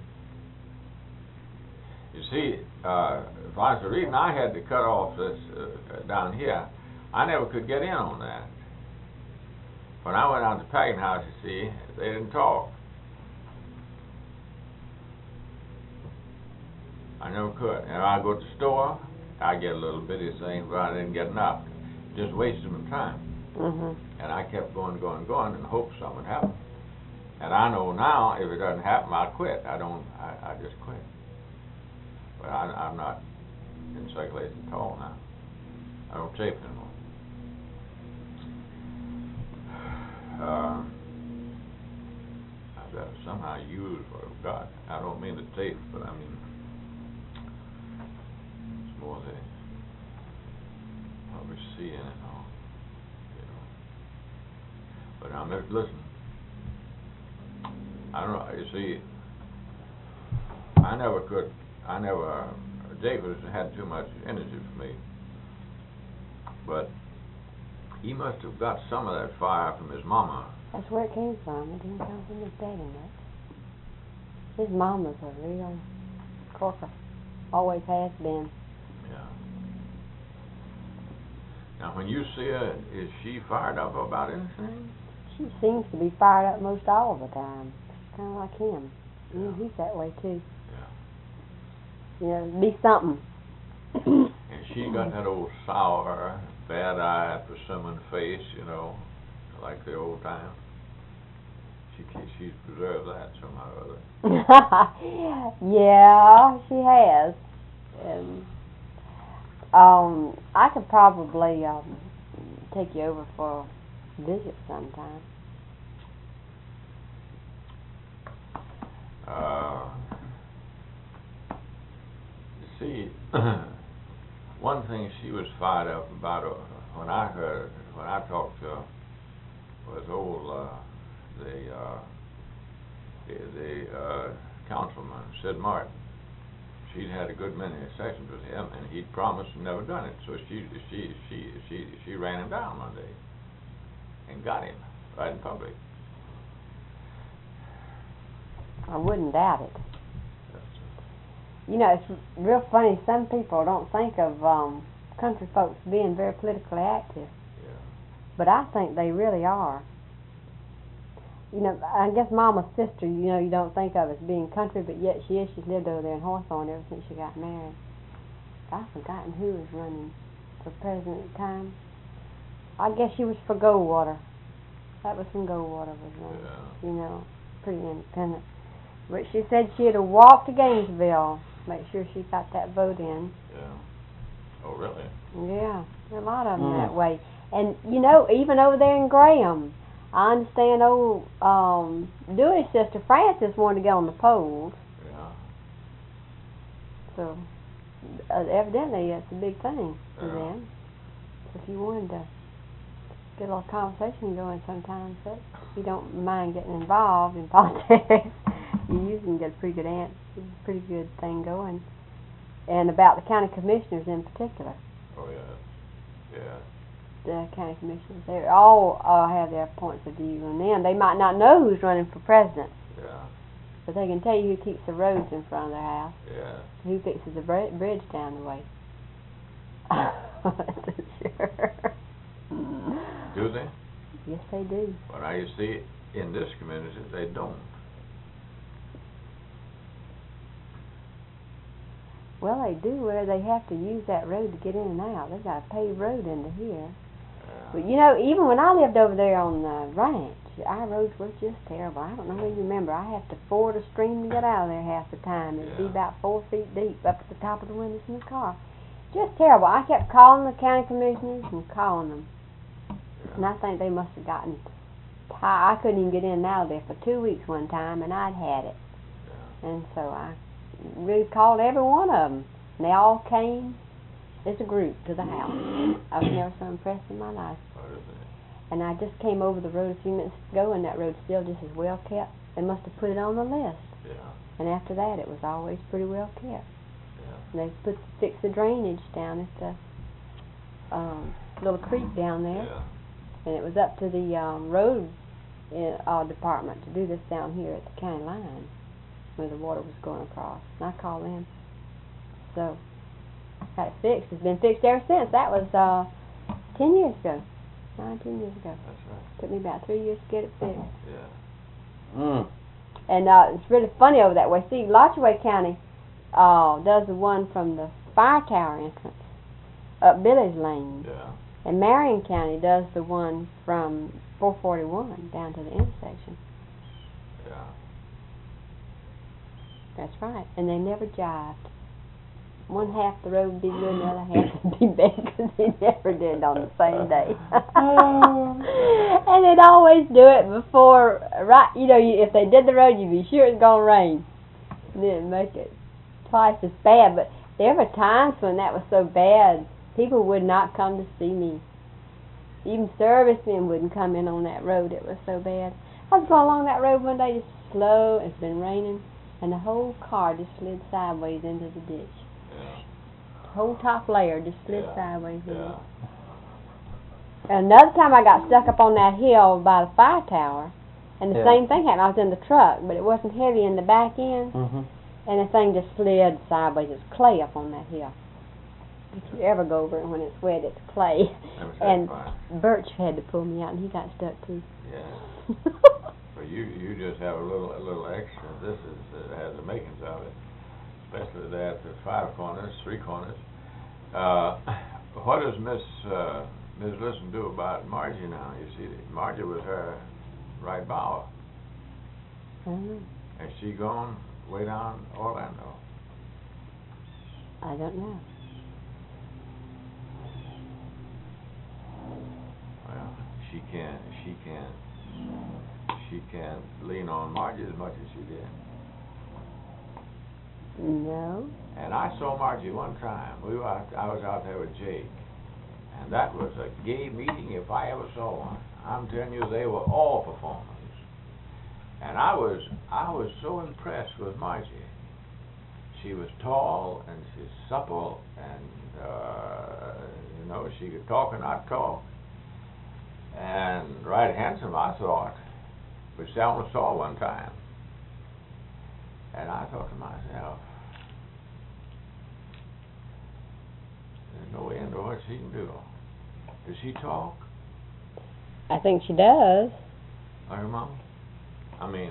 [SPEAKER 3] You see, uh, Florence, the reason I had to cut off this uh, down here, I never could get in on that. When I went out to the packing house, you see, they didn't talk. I never could. And I go to the store, I get a little bitty thing, but I didn't get enough. Just wasted my time.
[SPEAKER 1] Mm-hmm.
[SPEAKER 3] And I kept going, going, going, and hoped something would happen. And I know now, if it doesn't happen, I'll quit. I don't, I, I just quit. But I, I'm not in circulation at all now. I don't tape anymore. Uh, I've got to somehow use what I've got. I don't mean the tape, but I mean, it's more the, what we're seeing and all, you know. But now, listen, I don't know, you see, I never could, I never, uh, David had too much energy for me, but he must have got some of that fire from his mama.
[SPEAKER 1] That's where it came from. It didn't come from his daddy much. His mama's a real corker. Always has been.
[SPEAKER 3] Yeah. Now, when you see her, is she fired up about anything?
[SPEAKER 1] She seems to be fired up most all the time. Kind of like him.
[SPEAKER 3] Yeah.
[SPEAKER 1] Yeah, he's that way too.
[SPEAKER 3] Yeah.
[SPEAKER 1] You know, be something.
[SPEAKER 3] And she got that old sour, bad-eyed, persimmon face, you know, like the old time. She she's preserved that somehow or other.
[SPEAKER 1] Yeah, she has. And um, I could probably um take you over for a visit sometime.
[SPEAKER 3] Uh, you see, one thing she was fired up about uh, when I heard, when I talked to her, was old, uh, the, uh, the, the uh, councilman, Sid Martin. She'd had a good many sessions with him, and he'd promised and never done it. So she, she, she, she, she ran him down one day and got him right in public.
[SPEAKER 1] I wouldn't doubt it. You know, it's real funny. Some people don't think of um, country folks being very politically active.
[SPEAKER 3] Yeah.
[SPEAKER 1] But I think they really are. You know, I guess Mama's sister, you know, you don't think of as being country, but yet she is. She's lived over there in Hawthorne ever since she got married. I've forgotten who was running for president at the time. I guess she was for Goldwater. That was when Goldwater was running.
[SPEAKER 3] Yeah.
[SPEAKER 1] You know, pretty independent. But she said she'd have walked to Gainesville, make sure she got that vote in.
[SPEAKER 3] Yeah. Oh, really?
[SPEAKER 1] Yeah, a lot of them
[SPEAKER 2] Mm.
[SPEAKER 1] that way. And, you know, even over there in Graham, I understand old um, Dewey's sister Frances wanted to get on the polls.
[SPEAKER 3] Yeah.
[SPEAKER 1] So, uh, evidently, that's a big thing for
[SPEAKER 3] Yeah.
[SPEAKER 1] them. So if you wanted to get a little conversation going sometimes, that if you don't mind getting involved in politics, you usually can get a pretty good answer, pretty good thing going. And about the county commissioners in particular.
[SPEAKER 3] Oh, yeah. Yeah.
[SPEAKER 1] The county commissioners, they all uh, have their points of view on them. They might not know who's running for president,
[SPEAKER 3] Yeah.
[SPEAKER 1] but they can tell you who keeps the roads in front of their house,
[SPEAKER 3] Yeah.
[SPEAKER 1] who fixes the br- bridge down the way. Sure.
[SPEAKER 3] Do they?
[SPEAKER 1] Yes, they do.
[SPEAKER 3] But I see in this community they don't.
[SPEAKER 1] Well, they do where they have to use that road to get in and out. They've got a paved road into here.
[SPEAKER 3] Yeah.
[SPEAKER 1] But, you know, even when I lived over there on the ranch, our roads were just terrible. I don't know if you remember. I had to ford a stream to get out of there half the time. It'd be
[SPEAKER 3] Yeah.
[SPEAKER 1] about four feet deep up at the top of the windows in the car. Just terrible. I kept calling the county commissioners and calling them.
[SPEAKER 3] Yeah.
[SPEAKER 1] And I think they must have gotten tired. I couldn't even get in and out of there for two weeks one time, and I'd had it.
[SPEAKER 3] Yeah.
[SPEAKER 1] And so I really called every one of them. And they all came as a group to the house. I was never so impressed in my life.
[SPEAKER 3] What is it?
[SPEAKER 1] And I just came over the road a few minutes ago, and that road's still just as well kept. They must have put it on the list.
[SPEAKER 3] Yeah.
[SPEAKER 1] And after that, it was always pretty well kept.
[SPEAKER 3] Yeah.
[SPEAKER 1] And they put fixed the drainage down at the um, little creek down there.
[SPEAKER 3] Yeah.
[SPEAKER 1] And it was up to the um, road in, uh, department to do this down here at the county line where the water was going across. And I called them. So, got it fixed. It's been fixed ever since. That was uh, ten years ago. Nine, ten years ago.
[SPEAKER 3] That's right.
[SPEAKER 1] Took me about three years to get it fixed.
[SPEAKER 3] Yeah.
[SPEAKER 2] Mm.
[SPEAKER 1] And uh, it's really funny over that way. See, Lachue County uh, does the one from the fire tower entrance up Billy's Lane.
[SPEAKER 3] Yeah.
[SPEAKER 1] And Marion County does the one from four forty-one down to the intersection.
[SPEAKER 3] Yeah.
[SPEAKER 1] That's right. And they never jived. One half the road would be good, and the other half would be bad, because they never did on the same day. And they'd always do it before, right, you know, you, if they did the road, you'd be sure it's going to rain. And then it'd make it twice as bad. But there were times when that was so bad, people would not come to see me. Even servicemen wouldn't come in on that road. It was so bad. I was going along that road one day, just slow. It's been raining, and the whole car just slid sideways into the ditch.
[SPEAKER 3] Yeah.
[SPEAKER 1] The whole top layer just slid
[SPEAKER 3] Yeah.
[SPEAKER 1] sideways in
[SPEAKER 3] Yeah.
[SPEAKER 1] it. Another time I got stuck up on that hill by the fire tower, and the
[SPEAKER 2] Yeah.
[SPEAKER 1] same thing happened. I was in the truck, but it wasn't heavy in the back end,
[SPEAKER 2] Mm-hmm.
[SPEAKER 1] and the thing just slid sideways. It's clay up on that hill. If you ever go over it when it's wet, it's clay.
[SPEAKER 3] That was
[SPEAKER 1] And
[SPEAKER 3] fine.
[SPEAKER 1] Birch had to pull me out, and he got stuck too.
[SPEAKER 3] Yeah. But you you just have a little a little extra. This is uh, has the makings of it, especially that the five corners, three corners. Uh, what does Miss uh, Miss Listen do about Margie now? You see, Margie was her right bower.
[SPEAKER 1] Mhm.
[SPEAKER 3] Has she gone way down Orlando?
[SPEAKER 1] I don't know.
[SPEAKER 3] Well, she can't she can't she can't lean on Margie as much as she did.
[SPEAKER 1] No.
[SPEAKER 3] And I saw Margie one time. We were out, I was out there with Jake, and that was a gay meeting if I ever saw one. I'm telling you, they were all performers, and I was I was so impressed with Margie. She was tall and she's supple, and uh, you know, she could talk and not talk, and right handsome, I thought, which I only saw one time. And I thought to myself, There's no end to what she can do. Does she talk
[SPEAKER 1] I think she does.
[SPEAKER 3] like her mama? I mean,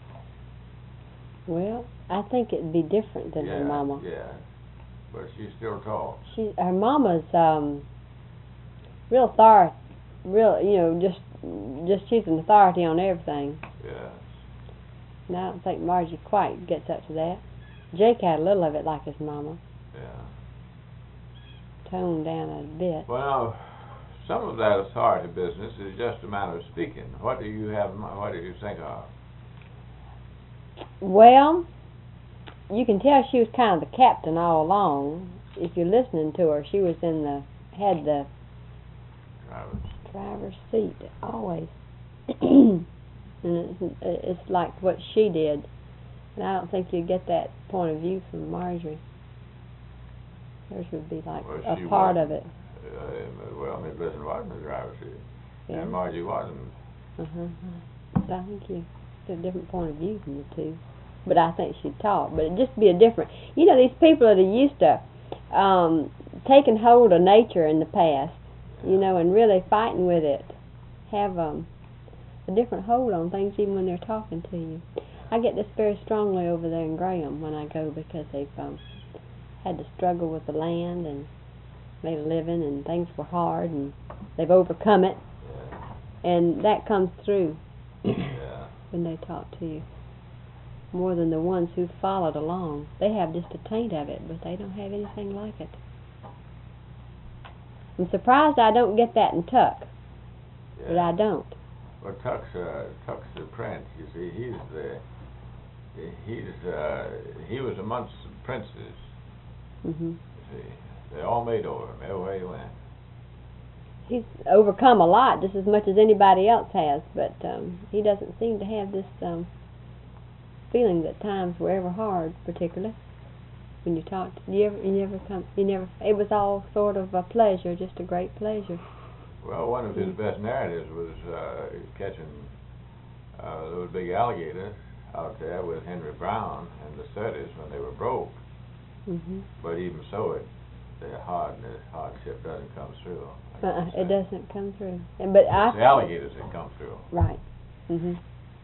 [SPEAKER 1] Well, I think it'd be different than
[SPEAKER 3] yeah,
[SPEAKER 1] her mama.
[SPEAKER 3] yeah, but she still talks.
[SPEAKER 1] She, her mama's um, real authority, real, you know, just, just she's an authority on everything.
[SPEAKER 3] Yeah.
[SPEAKER 1] And I don't think Margie quite gets up to that. Jake had a little of it like his mama,
[SPEAKER 3] Yeah.
[SPEAKER 1] toned down a bit.
[SPEAKER 3] Well, some of that authority business is just a matter of speaking. What do you have? in mind? What do you think of?
[SPEAKER 1] Well, you can tell she was kind of the captain all along. If you're listening to her, she was in the had the
[SPEAKER 3] Travis.
[SPEAKER 1] driver's seat always. And it's, it's like what she did. And I don't think you get that point of view from Marjorie. Hers would be like
[SPEAKER 3] Well,
[SPEAKER 1] a
[SPEAKER 3] she
[SPEAKER 1] part of
[SPEAKER 3] wasn't.
[SPEAKER 1] it.
[SPEAKER 3] Uh, well, Miss Listen wasn't the driver's seat,
[SPEAKER 1] Yeah.
[SPEAKER 3] and Margie wasn't.
[SPEAKER 1] Uh-huh. So I think you get a different point of view from the two. But I think she'd talk. But it'd just be a different... You know, these people that are used to um, taking hold of nature in the past, you know, and really fighting with it, have um, a different hold on things even when they're talking to you. I get this very strongly over there in Graham when I go because they've um, had to struggle with the land and made a living and things were hard and they've overcome it.
[SPEAKER 3] Yeah.
[SPEAKER 1] And that comes through
[SPEAKER 3] Yeah.
[SPEAKER 1] when they talk to you. More than the ones who followed along. They have just a taint of it, but they don't have anything like it. I'm surprised I don't get that in Tuck,
[SPEAKER 3] Yeah.
[SPEAKER 1] but I don't.
[SPEAKER 3] Well, Tuck's uh, Tuck's the prince. You see, he's the he's uh, he was amongst the princes.
[SPEAKER 1] hmm
[SPEAKER 3] You see, they all made over him everywhere he went.
[SPEAKER 1] He's overcome a lot, just as much as anybody else has, but um, he doesn't seem to have this um, feeling that times were ever hard, particularly when you talked. You ever, you never come, you never. It was all sort of a pleasure, just a great pleasure.
[SPEAKER 3] Well, one of his
[SPEAKER 1] Mm.
[SPEAKER 3] best narratives was uh, catching uh, those big alligators out there with Henry Brown and the thirties when they were broke.
[SPEAKER 1] hmm
[SPEAKER 3] But even so, it the hard the hardship doesn't come through. I
[SPEAKER 1] Uh-uh,
[SPEAKER 3] guess.
[SPEAKER 1] it doesn't come through. And but I.
[SPEAKER 3] It's the alligators that come through.
[SPEAKER 1] Right. Mhm.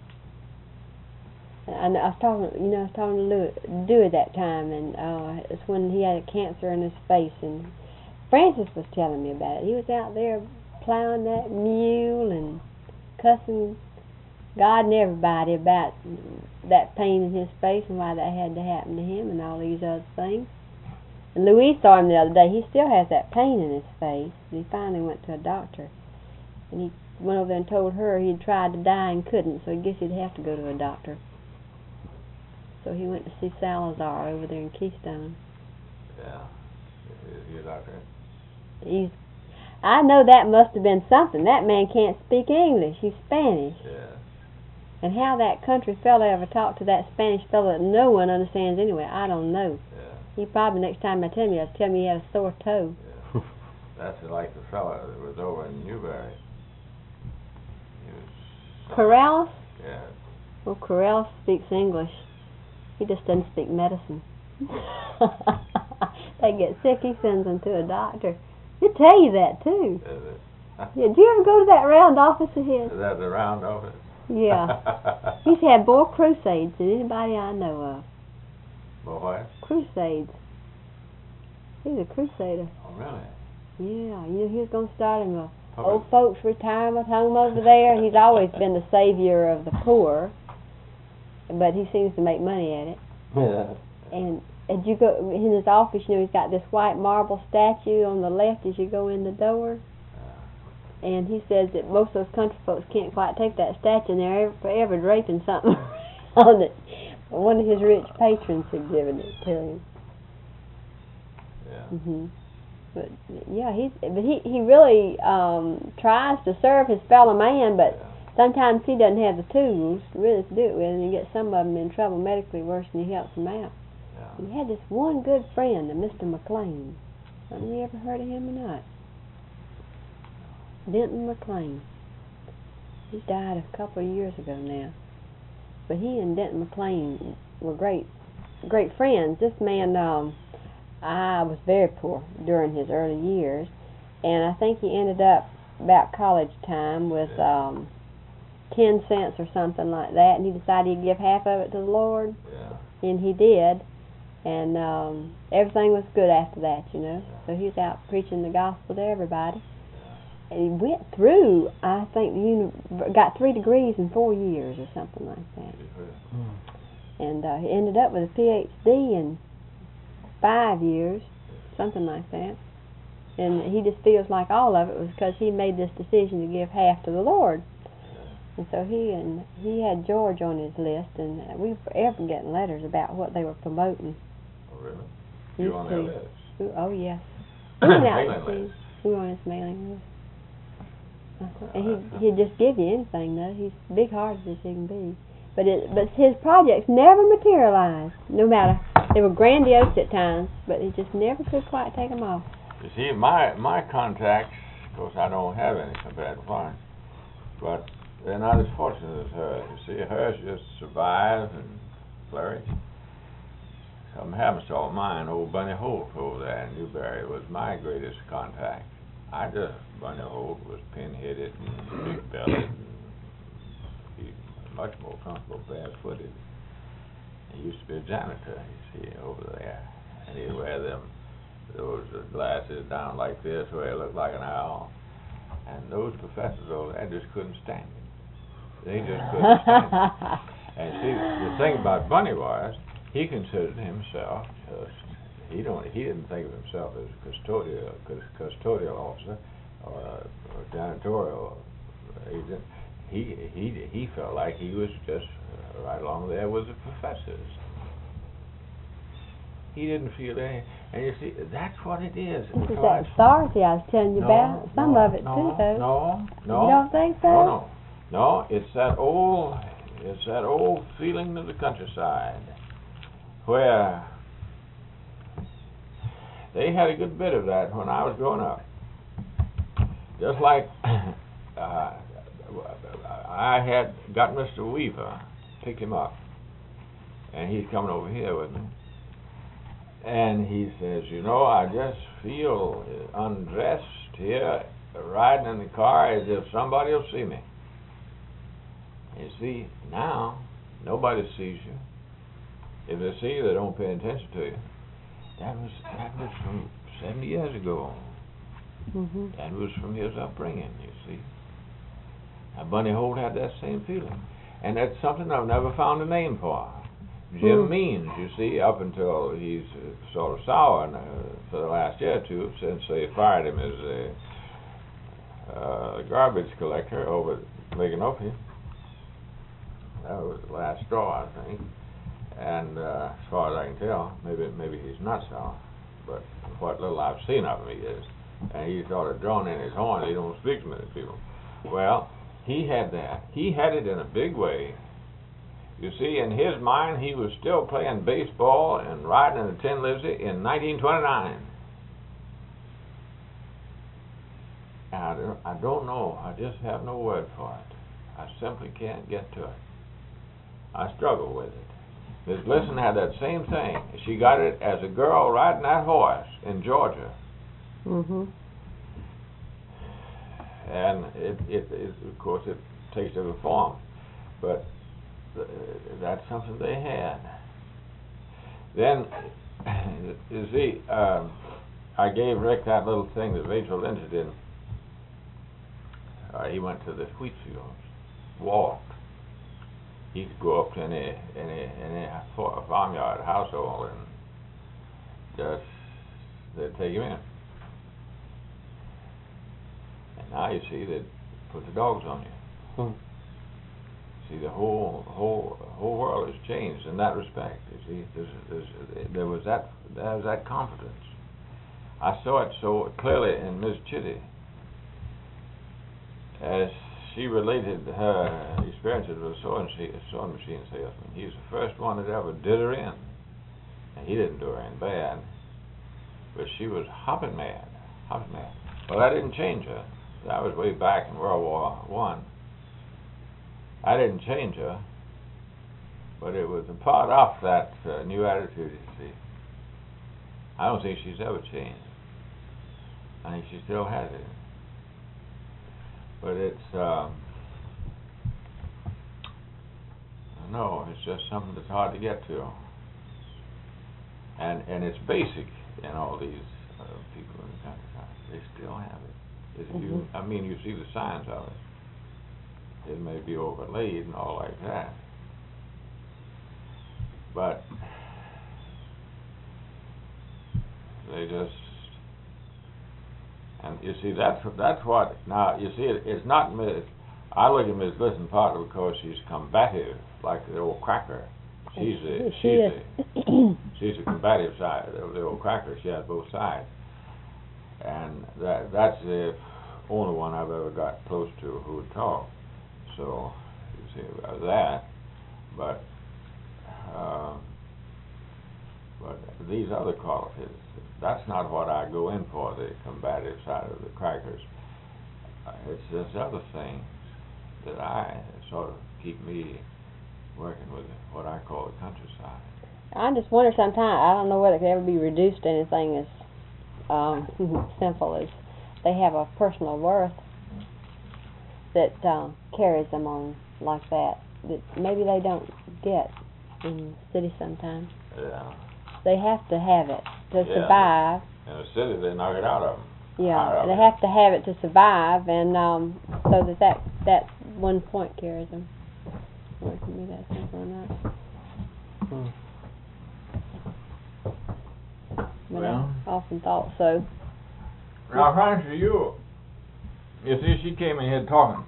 [SPEAKER 1] And I was talking, you know, I was talking to Lou, Dewey that time, and uh, it's when he had a cancer in his face, and Francis was telling me about it. He was out there plowing that mule and cussing God and everybody about that pain in his face and why that had to happen to him and all these other things. And Louise saw him the other day. He still has that pain in his face. And he finally went to a doctor, and he went over there and told her he'd tried to die and couldn't, so I guess he'd have to go to a doctor. So he went to see Salazar over there in Keystone.
[SPEAKER 3] Yeah. Is he a doctor?
[SPEAKER 1] He's, I know that must have been something. That man can't speak English. He's Spanish.
[SPEAKER 3] Yeah.
[SPEAKER 1] And how that country fellow ever talked to that Spanish fellow that no one understands anyway, I don't know.
[SPEAKER 3] Yeah.
[SPEAKER 1] He probably, next time I tell me, he'll tell me he had a sore toe.
[SPEAKER 3] Yeah. That's like the fella that was over in Newberry. He was.
[SPEAKER 1] Corrales?
[SPEAKER 3] Yeah.
[SPEAKER 1] Well, Corrales speaks English. He just doesn't speak medicine. They get sick, he sends them to a doctor. He'll tell you that, too.
[SPEAKER 3] Is it?
[SPEAKER 1] Yeah, did you ever go to that round office of his?
[SPEAKER 3] Is that the round office?
[SPEAKER 1] Yeah. He's had more crusades than anybody I know of.
[SPEAKER 3] Well, what?
[SPEAKER 1] Crusades. He's a crusader.
[SPEAKER 3] Oh, really?
[SPEAKER 1] Yeah, you know, he was going to start him a
[SPEAKER 3] Public-
[SPEAKER 1] old folks retirement home over there. He's always been the savior of the poor, but he seems to make money at it.
[SPEAKER 2] Yeah.
[SPEAKER 1] And as you go in his office, you know, he's got this white marble statue on the left as you go in the door. And he says that most of those country folks can't quite take that statue, and they're ever, forever draping something on it. One of his rich patrons had given it to him.
[SPEAKER 3] Yeah.
[SPEAKER 1] hmm But yeah, he's but he he really um, tries to serve his fellow man, but
[SPEAKER 3] Yeah.
[SPEAKER 1] sometimes he doesn't have the tools really to do it with, and you get some of them in trouble medically worse than he helps them out.
[SPEAKER 3] Yeah.
[SPEAKER 1] And he had this one good friend, a Mister McLean. Have you ever heard of him or not? Denton McLean. He died a couple of years ago now. But he and Denton McLean were great, great friends. This man um, I was very poor during his early years, and I think he ended up about college time with um, ten cents or something like that, and he decided he'd give half of it to the Lord,
[SPEAKER 3] Yeah.
[SPEAKER 1] and he did, and um, everything was good after that, you know. So he was out preaching the gospel to everybody. And he went through, I think, uni- got three degrees in four years or something like that.
[SPEAKER 2] Mm.
[SPEAKER 1] And uh, he ended up with a P H D in five years, something like that. And he just feels like all of it was because he made this decision to give half to the Lord. And so he and he had George on his list, and we were ever getting letters about what they were promoting.
[SPEAKER 3] Oh, really?
[SPEAKER 1] Used
[SPEAKER 3] You on
[SPEAKER 1] to.
[SPEAKER 3] that list?
[SPEAKER 1] Who- Oh, yes. We went out
[SPEAKER 3] Mailing
[SPEAKER 1] to see.
[SPEAKER 3] list.
[SPEAKER 1] We were on his mailing list. Uh-huh. And he he'd just give you anything though. He's big-hearted as he can be. But it but his projects never materialized. No matter they were grandiose at times, but he just never could quite take them off.
[SPEAKER 3] You see, my my contacts, of course, I don't have any compared to mine, but they're not as fortunate as hers. You see, hers just survived and flourished. Something happens to all mine. Old Bunny Holt over there in Newberry was my greatest contact. I just, Bunny Holt was pin-headed and big-bellied and he was much more comfortable bare-footed. He used to be a janitor, you see, over there. And he'd wear them, those uh, glasses down like this where he looked like an owl. And those professors over there just couldn't stand him. They just couldn't stand him. And see, the thing about Bunny was, he considered himself just, he don't, he didn't think of himself as a custodial, custodial officer or a, or janitorial agent. He, he, he felt like he was just uh, right along there with the professors. He didn't feel any, and you see, that's what it is.
[SPEAKER 1] This is that authority I was telling you
[SPEAKER 3] no,
[SPEAKER 1] about. Some
[SPEAKER 3] no,
[SPEAKER 1] of it
[SPEAKER 3] no,
[SPEAKER 1] too, though.
[SPEAKER 3] No, no.
[SPEAKER 1] You don't think so?
[SPEAKER 3] No, no. No, it's that old, it's that old feeling of the countryside, where they had a good bit of that when I was growing up. Just like uh, I had got Mister Weaver, picked him up, and he's coming over here with me. And he says, you know, I just feel undressed here, riding in the car as if somebody will see me. You see, now, nobody sees you. If they see you, they don't pay attention to you. That was that was from seventy years ago.
[SPEAKER 1] Mm-hmm.
[SPEAKER 3] That was from his upbringing, you see. Now, Bunny Holt had that same feeling. And that's something I've never found a name for. Jim mm. Means, you see, up until he's uh, sort of sour uh, for the last year or two, since they fired him as a uh, garbage collector over at Micanopy. That was the last straw, I think. And uh, as far as I can tell, maybe maybe he's not sour, but what little I've seen of him, he is. And he's sort of drawn in his horn. He don't speak to many people. Well, he had that. He had it in a big way. You see, in his mind, he was still playing baseball and riding in a Tin Lizzie in nineteen twenty-nine. And I don't, I don't know. I just have no word for it. I simply can't get to it. I struggle with it. Miss Glisson had that same thing. She got it as a girl riding that horse in Georgia.
[SPEAKER 1] Mm-hmm.
[SPEAKER 3] And it, it, it, of course, it takes different form. But uh, that's something they had. Then, you see, um, I gave Rick that little thing that Rachel Lynch did. Uh, he went to the wheat fields, walked. He could go up to any any any farmyard household and just they'd take him in. And now you see they put the dogs on you. Hmm. See, the whole whole whole world has changed in that respect. You see, there's, there's, there was that there was that confidence. I saw it so clearly in Miss Chitty as she related her experiences with a sewing, sewing machine salesman. He was the first one that ever did her in. And he didn't do her in bad, but she was hopping mad, hopping mad. Well, that didn't change her. That was way back in World War One. I didn't change her, but it was a part of that uh, new attitude, you see. I don't think she's ever changed. I think she still has it. But it's, um, no, it's just something that's hard to get to. And and it's basic in all these uh, people in the countryside. They still have it. If
[SPEAKER 1] Mm-hmm.
[SPEAKER 3] you, I mean, you see the signs of it. It may be overlaid and all like that. But they just, and you see, that's that's what, now, you see, it, it's not, Miss, I look at Miss Glisten partly because she's combative, like the old cracker. She's a,
[SPEAKER 1] she
[SPEAKER 3] she's
[SPEAKER 1] is.
[SPEAKER 3] a, she's a combative side, the, the old cracker, she has both sides. And that that's the only one I've ever got close to who would talk. So, you see, uh, that, but, uh, but these other qualities, that's not what I go in for, the combative side of the crackers. Uh, it's just other things that I sort of keep me working with what I call the countryside.
[SPEAKER 1] I just wonder sometimes, I don't know whether it could ever be reduced to anything as um, simple as they have a personal worth that um, carries them on like that, that maybe they don't get in the city sometimes.
[SPEAKER 3] Yeah.
[SPEAKER 1] They have to have it to
[SPEAKER 3] Yeah.
[SPEAKER 1] survive.
[SPEAKER 3] In the city, they knock it out of them.
[SPEAKER 1] Yeah, they have to have it to survive, and um, so that, that that one point carries them. Well, it can be that simple or not.
[SPEAKER 2] Hmm.
[SPEAKER 1] But
[SPEAKER 3] Well.
[SPEAKER 1] I often thought so.
[SPEAKER 3] Now, Francis, you, you see, she came in here talking.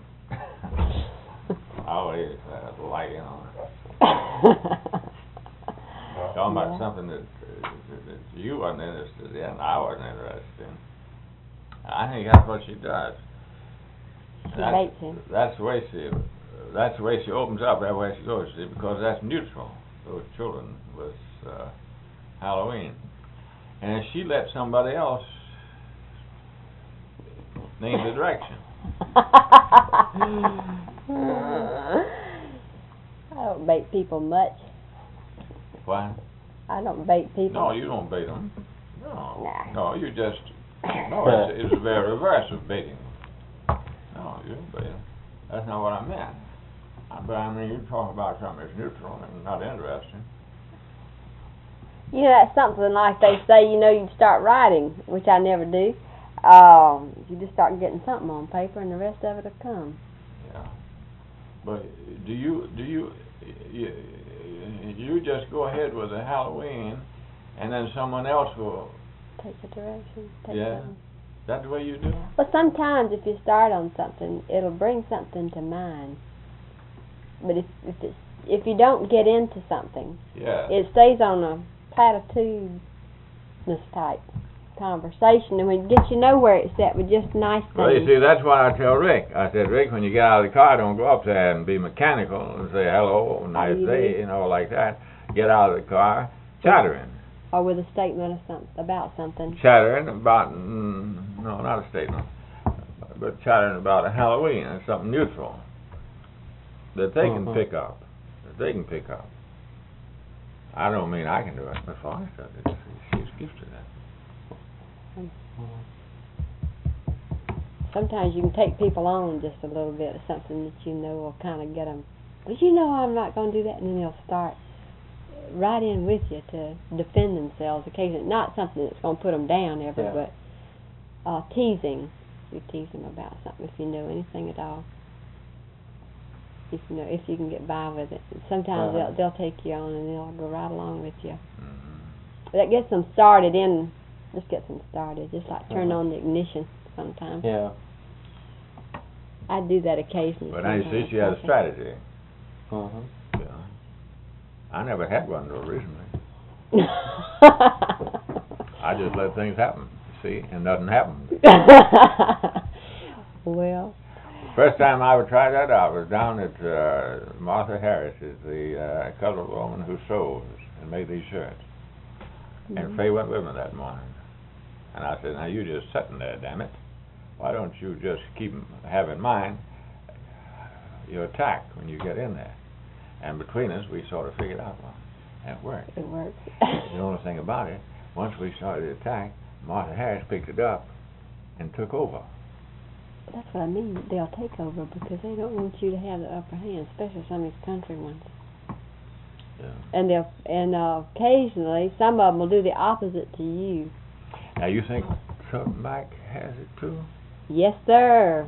[SPEAKER 3] I always had a light in on her. Talking about
[SPEAKER 1] Yeah.
[SPEAKER 3] something that, uh, that, that you wasn't interested in, I wasn't interested in. I think that's what she does.
[SPEAKER 1] She
[SPEAKER 3] That's,
[SPEAKER 1] baits him.
[SPEAKER 3] that's the way she, that's the way she opens up, that way she goes, see, because that's neutral. Those children with uh, Halloween. And if she let somebody else name the direction.
[SPEAKER 1] I don't bait people much.
[SPEAKER 3] Why?
[SPEAKER 1] I don't bait people.
[SPEAKER 3] No, you don't bait them. No,
[SPEAKER 1] Nah.
[SPEAKER 3] no, you just, no, it's, it's the very reverse of baiting. No, you don't bait them. That's not what I meant. Uh, But I mean, you talk about something that's neutral and not interesting.
[SPEAKER 1] You know, that's something like they say, you know, you start writing, which I never do. Um, you just start getting something on paper and the rest of it will come.
[SPEAKER 3] Yeah. But do you, do you, you, you just go ahead with the Halloween and then someone else will,
[SPEAKER 1] Take the direction. Take
[SPEAKER 3] yeah,
[SPEAKER 1] something.
[SPEAKER 3] that's the way you do?
[SPEAKER 1] Well, sometimes if you start on something, it'll bring something to mind. But if if it's, if you don't get into something,
[SPEAKER 3] Yeah.
[SPEAKER 1] it stays on a platitudinous type conversation, and when it gets you nowhere, it's that with just nice things.
[SPEAKER 3] Well, you see, that's what I tell Rick. I said, Rick, when you get out of the car, don't go up there and be mechanical and say hello, nice
[SPEAKER 1] you
[SPEAKER 3] day,
[SPEAKER 1] do?
[SPEAKER 3] you know, like that. Get out of the car, chattering.
[SPEAKER 1] Or with a statement of some, about something.
[SPEAKER 3] Chattering about, mm, no, not a statement, but chattering about a Halloween and something neutral that they can
[SPEAKER 2] Mhm.
[SPEAKER 3] pick up, that they can pick up. I don't mean I can do it, but Florence does it. She's gifted at it.
[SPEAKER 1] Sometimes you can take people on just a little bit of something that you know will kind of get them, well, you know I'm not going to do that, and then they'll start right in with you to defend themselves occasionally. Not something that's going to put them down ever,
[SPEAKER 2] Yeah.
[SPEAKER 1] but uh, teasing. You tease them about something if you know anything at all. If you know, if you can get by with it. Sometimes
[SPEAKER 2] Uh-huh.
[SPEAKER 1] they'll they'll take you on and they'll go right along with you.
[SPEAKER 3] Mhm.
[SPEAKER 1] That gets them started in, just gets them started, just like turn
[SPEAKER 2] Uh-huh.
[SPEAKER 1] on the ignition sometimes.
[SPEAKER 2] Yeah.
[SPEAKER 1] I do that occasionally.
[SPEAKER 3] But now you see,
[SPEAKER 1] sometimes,
[SPEAKER 3] she has a
[SPEAKER 1] something.
[SPEAKER 3] strategy.
[SPEAKER 2] Mhm.
[SPEAKER 3] Yeah. I never had one though originally. I just let things happen, see, and nothing happened.
[SPEAKER 1] Well.
[SPEAKER 3] First time I ever tried that out was down at uh, Martha Harris, is the uh, colored woman who sews and made these shirts.
[SPEAKER 1] Mhm.
[SPEAKER 3] And Faye went with me that morning. And I said, now you just sitting there, damn it. Why don't you just keep have in mind your attack when you get in there? And between us, we sort of figured out, well, that worked.
[SPEAKER 1] It works.
[SPEAKER 3] The only thing about it, once we started the attack, Martha Harris picked it up and took over.
[SPEAKER 1] That's what I mean. They'll take over because they don't want you to have the upper hand, especially some of these country ones.
[SPEAKER 3] Yeah.
[SPEAKER 1] And they'll and uh, occasionally some of them will do the opposite to you.
[SPEAKER 3] Now you think Trump Mike has it too?
[SPEAKER 1] Yes, sir.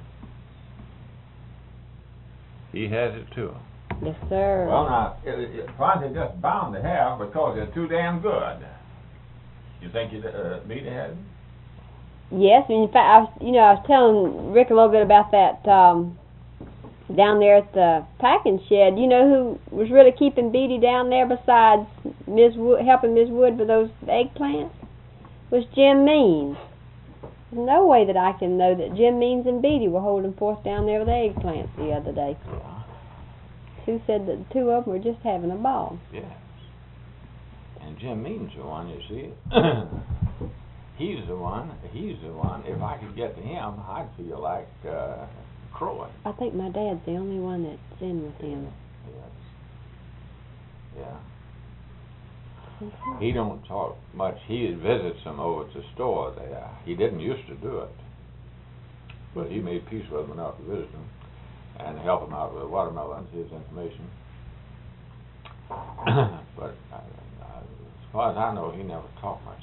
[SPEAKER 3] He has it too.
[SPEAKER 1] Yes, sir.
[SPEAKER 3] Well, now, it, it, probably just bound to have because they're too damn good. You think you uh, Beatty has it?
[SPEAKER 1] Yes, and in fact, I was, you know, I was telling Rick a little bit about that um, down there at the packing shed. You know who was really keeping Beatty down there besides Miz Wood, helping Miz Wood with those eggplants? Was Jim Means. There's no way that I can know that Jim Means and Beatty were holding forth down there with the eggplants the other day. Who said that the two of them were just having a ball?
[SPEAKER 3] Yes. And Jim Means the one, you see. He's the one, he's the one, if I could get to him, I'd feel like uh, crowing.
[SPEAKER 1] I think my dad's the only one that's in with him.
[SPEAKER 3] Yes. Yeah. He don't talk much. He visits them over at the store there. He didn't used to do it. But he made peace with them enough to visit them and help them out with the watermelons, his information. But uh, as far as I know, he never talked much.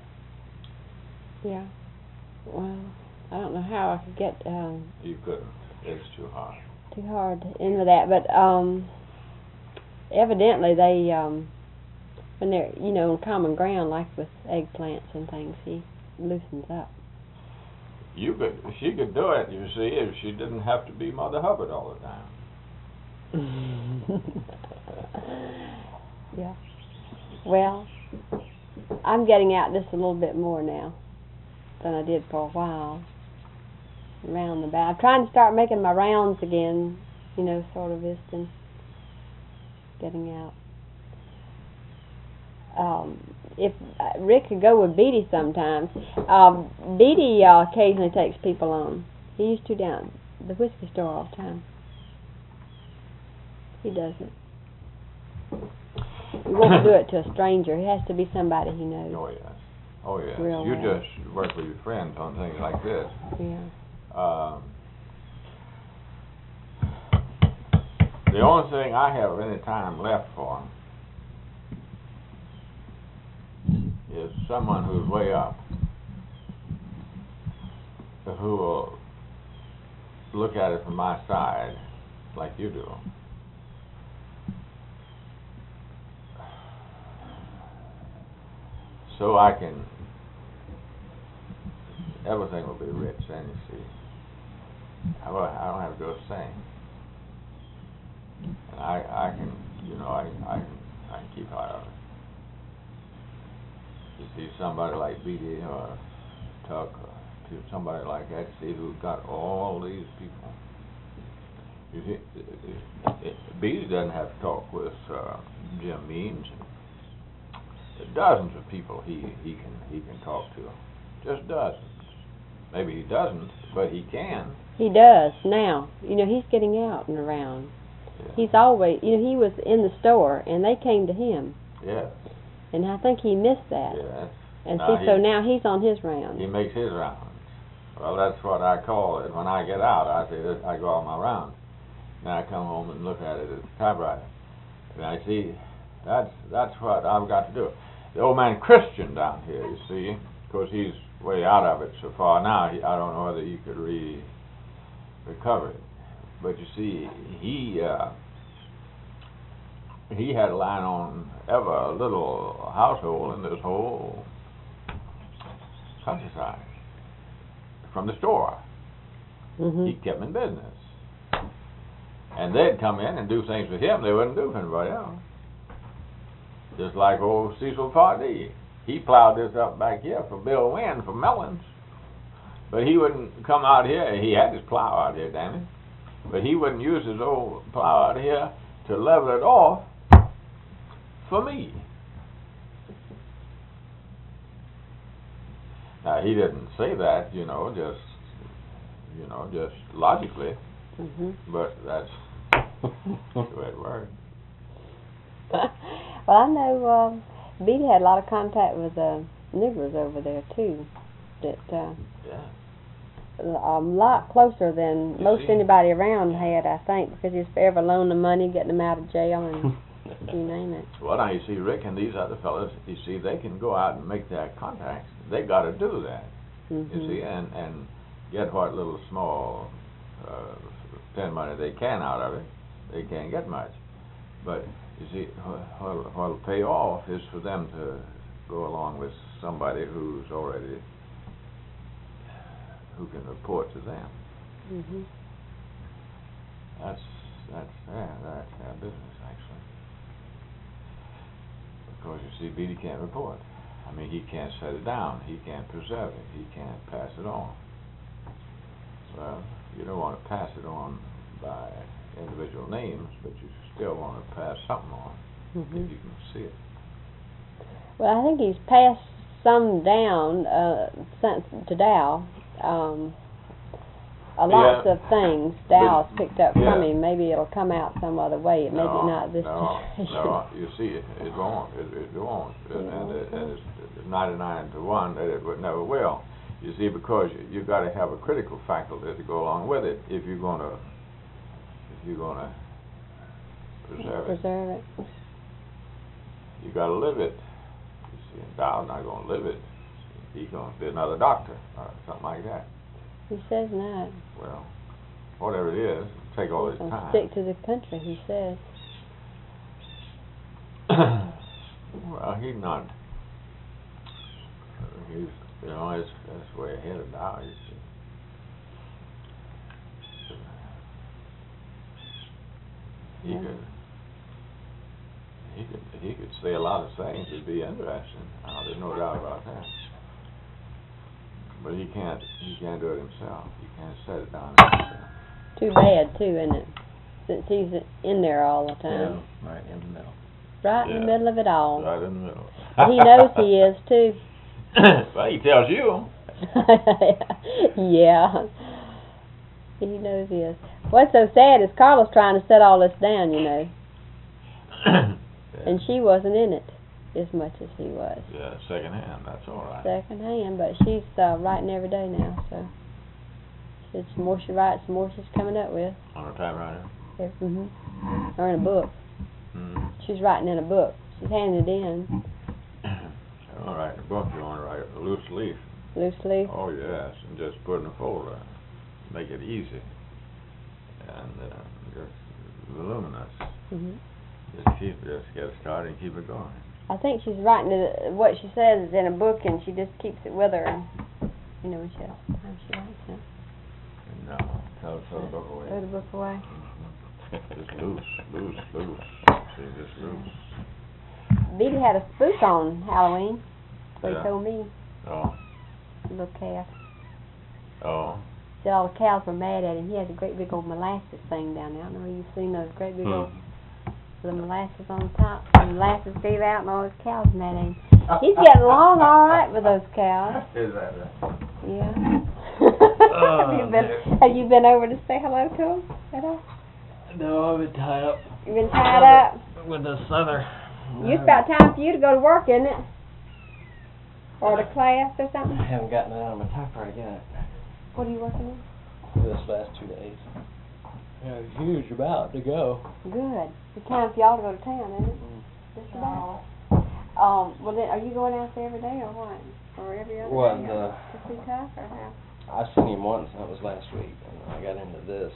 [SPEAKER 1] Yeah. Well, I don't know how I could get um,
[SPEAKER 3] You couldn't. It's too hard.
[SPEAKER 1] too hard in with that, but um, evidently they, um, when they're, you know, on common ground, like with eggplants and things, he loosens up.
[SPEAKER 3] You could, she could do it, you see, if she didn't have to be Mother Hubbard all the time.
[SPEAKER 1] Yeah. Well, I'm getting out just a little bit more now than I did for a while. Around the back. I'm trying to start making my rounds again, you know, sort of visiting, getting out. Um, if uh, Rick could go with Beatty sometimes. Um, Beatty uh, occasionally takes people on. He used to down at the whiskey store all the time. He doesn't. He won't do it to a stranger. It has to be somebody he knows.
[SPEAKER 3] Oh, yes. Oh, yes.
[SPEAKER 1] Real
[SPEAKER 3] You
[SPEAKER 1] well.
[SPEAKER 3] just work with your friends on things like this.
[SPEAKER 1] Yeah.
[SPEAKER 3] Um, the only thing I have any time left for is someone who's way up, who will look at it from my side like you do. So I can, everything will be rich then, you see. I don't, I don't have to do a thing. And I, I can, you know, I, I, can, I can keep out of it. You see somebody like Beatty or Tuck or somebody like that, see, who got all these people. You see, Beatty doesn't have to talk with uh, Jim Means. Dozens of people he, he can he can talk to, just dozens. Maybe he doesn't, but he can.
[SPEAKER 1] He does now. You know, he's getting out and around.
[SPEAKER 3] Yeah.
[SPEAKER 1] He's always, you know, he was in the store and they came to him.
[SPEAKER 3] Yes.
[SPEAKER 1] And I think he missed that.
[SPEAKER 3] Yes.
[SPEAKER 1] And
[SPEAKER 3] Now
[SPEAKER 1] see, so
[SPEAKER 3] he-
[SPEAKER 1] now he's on his round.
[SPEAKER 3] He makes his rounds. Well, that's what I call it. When I get out, I say this, I go on my rounds. Then I come home and look at it as a typewriter, and I see that's that's what I've got to do. The old man Christian down here, you see, because he's way out of it so far now. He, I don't know whether he could re recover it, but you see, he uh, he had a line on ever a little household in this whole countryside from the store.
[SPEAKER 1] Mm-hmm.
[SPEAKER 3] He kept them in business, and they'd come in and do things with him they wouldn't do for anybody else. Just like old Cecil Pardee. He plowed this up back here for Bill Wynn for melons. But he wouldn't come out here. He had his plow out here, damn it. But he wouldn't use his old plow out here to level it off for me. Now, he didn't say that, you know, just, you know, just logically.
[SPEAKER 1] Mm-hmm.
[SPEAKER 3] But that's the way it worked.
[SPEAKER 1] Well, I know um, Beatty had a lot of contact with uh, nigglers over there too. That uh,
[SPEAKER 3] Yeah.
[SPEAKER 1] a lot closer than
[SPEAKER 3] You
[SPEAKER 1] most
[SPEAKER 3] see?
[SPEAKER 1] anybody around had, I think, because he's forever loaning them money, getting them out of jail, and you name it.
[SPEAKER 3] Well, now you see, Rick and these other fellows, you see, they can go out and make their contacts. They got to do that.
[SPEAKER 1] Mm-hmm.
[SPEAKER 3] You see, and and get what little small uh, pen money they can out of it. They can't get much, but you see, what what'll pay off is for them to go along with somebody who's already who can report to them.
[SPEAKER 1] Mm-hmm.
[SPEAKER 3] That's that's yeah, that's their business actually. Because you see, Beatty can't report. I mean, he can't set it down. He can't preserve it. He can't pass it on. Well, you don't want to pass it on by individual names, but you still want to pass something on
[SPEAKER 1] Mm-hmm.
[SPEAKER 3] if you can see it.
[SPEAKER 1] Well, I think he's passed some down uh, since to Dow. Um, a lots
[SPEAKER 3] Yeah.
[SPEAKER 1] of things Dow's
[SPEAKER 3] But-
[SPEAKER 1] picked up
[SPEAKER 3] yeah.
[SPEAKER 1] from him. Maybe it'll come out some other way. Maybe
[SPEAKER 3] no,
[SPEAKER 1] not this
[SPEAKER 3] no,
[SPEAKER 1] generation.
[SPEAKER 3] no. You see, it, it won't. It, it won't. And, and, it, and it's ninety-nine to one that it would never will. You see, because you, you got to have a critical faculty to go along with it if you're gonna if you're gonna preserve it.
[SPEAKER 1] Preserve it.
[SPEAKER 3] You got to live it. You see, and Dow's not gonna live it. He's gonna be another doctor or something like that.
[SPEAKER 1] He says not.
[SPEAKER 3] Well, whatever it is, it'll take all his
[SPEAKER 1] He'll
[SPEAKER 3] time.
[SPEAKER 1] stick to the country, he says.
[SPEAKER 3] Well, he's not. He's, you know, it's, that's way ahead of Dow, you see. He
[SPEAKER 1] Yeah.
[SPEAKER 3] could, he could, he could say a lot of things that'd be interesting. Uh, there's no doubt about that. But he can't, he can't do it himself. He can't set it down himself.
[SPEAKER 1] Too bad, too, isn't it? Since he's in there all the time.
[SPEAKER 2] Yeah, right in the middle.
[SPEAKER 1] Right in
[SPEAKER 3] Yeah.
[SPEAKER 1] the middle of it all.
[SPEAKER 3] Right in the middle.
[SPEAKER 1] He knows he is, too.
[SPEAKER 3] Well, he tells you.
[SPEAKER 1] Yeah. He knows he is. What's so sad is Carla's trying to set all this down, you know. And she wasn't in it as much as he was.
[SPEAKER 3] Yeah, second hand, that's all right.
[SPEAKER 1] Second hand, but she's uh, writing every day now, so. She said some more she writes, some more she's coming up with.
[SPEAKER 3] On a typewriter?
[SPEAKER 1] Mm-hmm. Or in a book.
[SPEAKER 3] Mm.
[SPEAKER 1] She's writing in a book. She's handing it in.
[SPEAKER 3] All right, the book you want to write a loose leaf.
[SPEAKER 1] Loose leaf.
[SPEAKER 3] Oh yes, and just put in a folder. Make it easy. And uh, just voluminous.
[SPEAKER 1] Mm-hmm.
[SPEAKER 3] Just keep, just get started and keep it going.
[SPEAKER 1] I think she's writing it, what she says is in a book, and she just keeps it with her. And, you know, when she has time, she writes it.
[SPEAKER 3] No, throw, throw the book away.
[SPEAKER 1] Throw the book away.
[SPEAKER 3] Just loose, loose, loose. See, just loose.
[SPEAKER 1] Beatty had a spook on Halloween. That's what
[SPEAKER 3] Yeah.
[SPEAKER 1] he told me.
[SPEAKER 3] Oh,
[SPEAKER 1] A little calf.
[SPEAKER 3] oh.
[SPEAKER 1] Said all the cows were mad at him. He has a great big old molasses thing down there. I don't know if you've seen those great big
[SPEAKER 2] Hmm.
[SPEAKER 1] old the molasses on the top. The molasses gave out and all those cows mad at him. He's getting along all right with those cows.
[SPEAKER 3] Is that right?
[SPEAKER 1] Yeah.
[SPEAKER 2] Oh,
[SPEAKER 1] have, you been,
[SPEAKER 2] dear.
[SPEAKER 1] have you been over to say hello to him at all?
[SPEAKER 2] No, I've been tied up.
[SPEAKER 1] You been tied up?
[SPEAKER 2] With this other.
[SPEAKER 1] It's about time for you to go to work, isn't it? Or to class or
[SPEAKER 2] I
[SPEAKER 1] something?
[SPEAKER 2] haven't gotten it out of my typewriter yet.
[SPEAKER 1] What are you working on?
[SPEAKER 2] This last two days. Yeah, huge about to go.
[SPEAKER 1] Good. It's time for y'all to go to town, isn't it? Just about. Um, well then, are you going out there every day or what? Or every other
[SPEAKER 2] What,
[SPEAKER 1] day?
[SPEAKER 2] the-
[SPEAKER 1] To see Tuck or how?
[SPEAKER 2] I seen him once, and that was last week, and I got into this,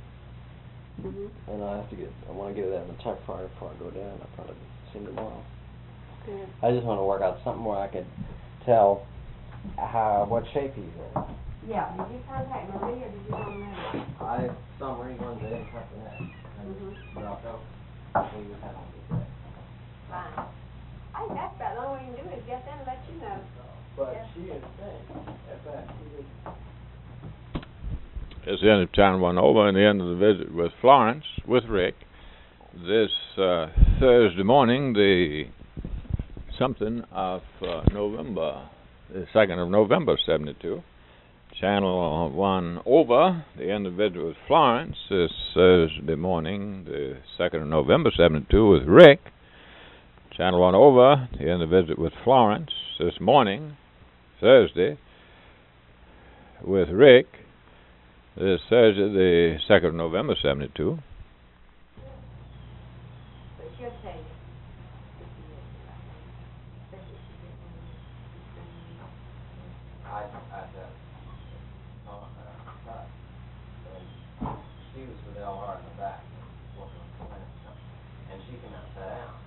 [SPEAKER 1] Mhm.
[SPEAKER 2] and I have to get, I want to get it out of my typewriter before I go down. I'll probably see him tomorrow.
[SPEAKER 1] Good.
[SPEAKER 2] I just want to work out something where I could tell how, what shape he's in.
[SPEAKER 1] Yeah. Did you contact Marie or did you go Marie?
[SPEAKER 2] I saw Marie one day and cut the neck, and
[SPEAKER 1] Mhm.
[SPEAKER 2] dropped out. So you have to do that.
[SPEAKER 1] Fine. I think that's about the only way you can do it is get them and let you know.
[SPEAKER 2] But
[SPEAKER 1] Yeah.
[SPEAKER 2] she is saying, in fact, she did.
[SPEAKER 3] It's the end of Channel One over, and the end of the visit with Florence, with Rick, this uh, Thursday morning, the something of uh, November, the second of November, seventy-two. Channel One over, the end of the visit with Florence, this Thursday morning, the second of November, seventy-two, with Rick. Channel One over, the end of the visit with Florence, this morning, Thursday, with Rick. This Thursday, the second of November, seventy-two.
[SPEAKER 1] But she'll tell you.
[SPEAKER 4] I, I, uh, saw her outside, and she was with L R in the back, working on the plant, and she came out and sat down.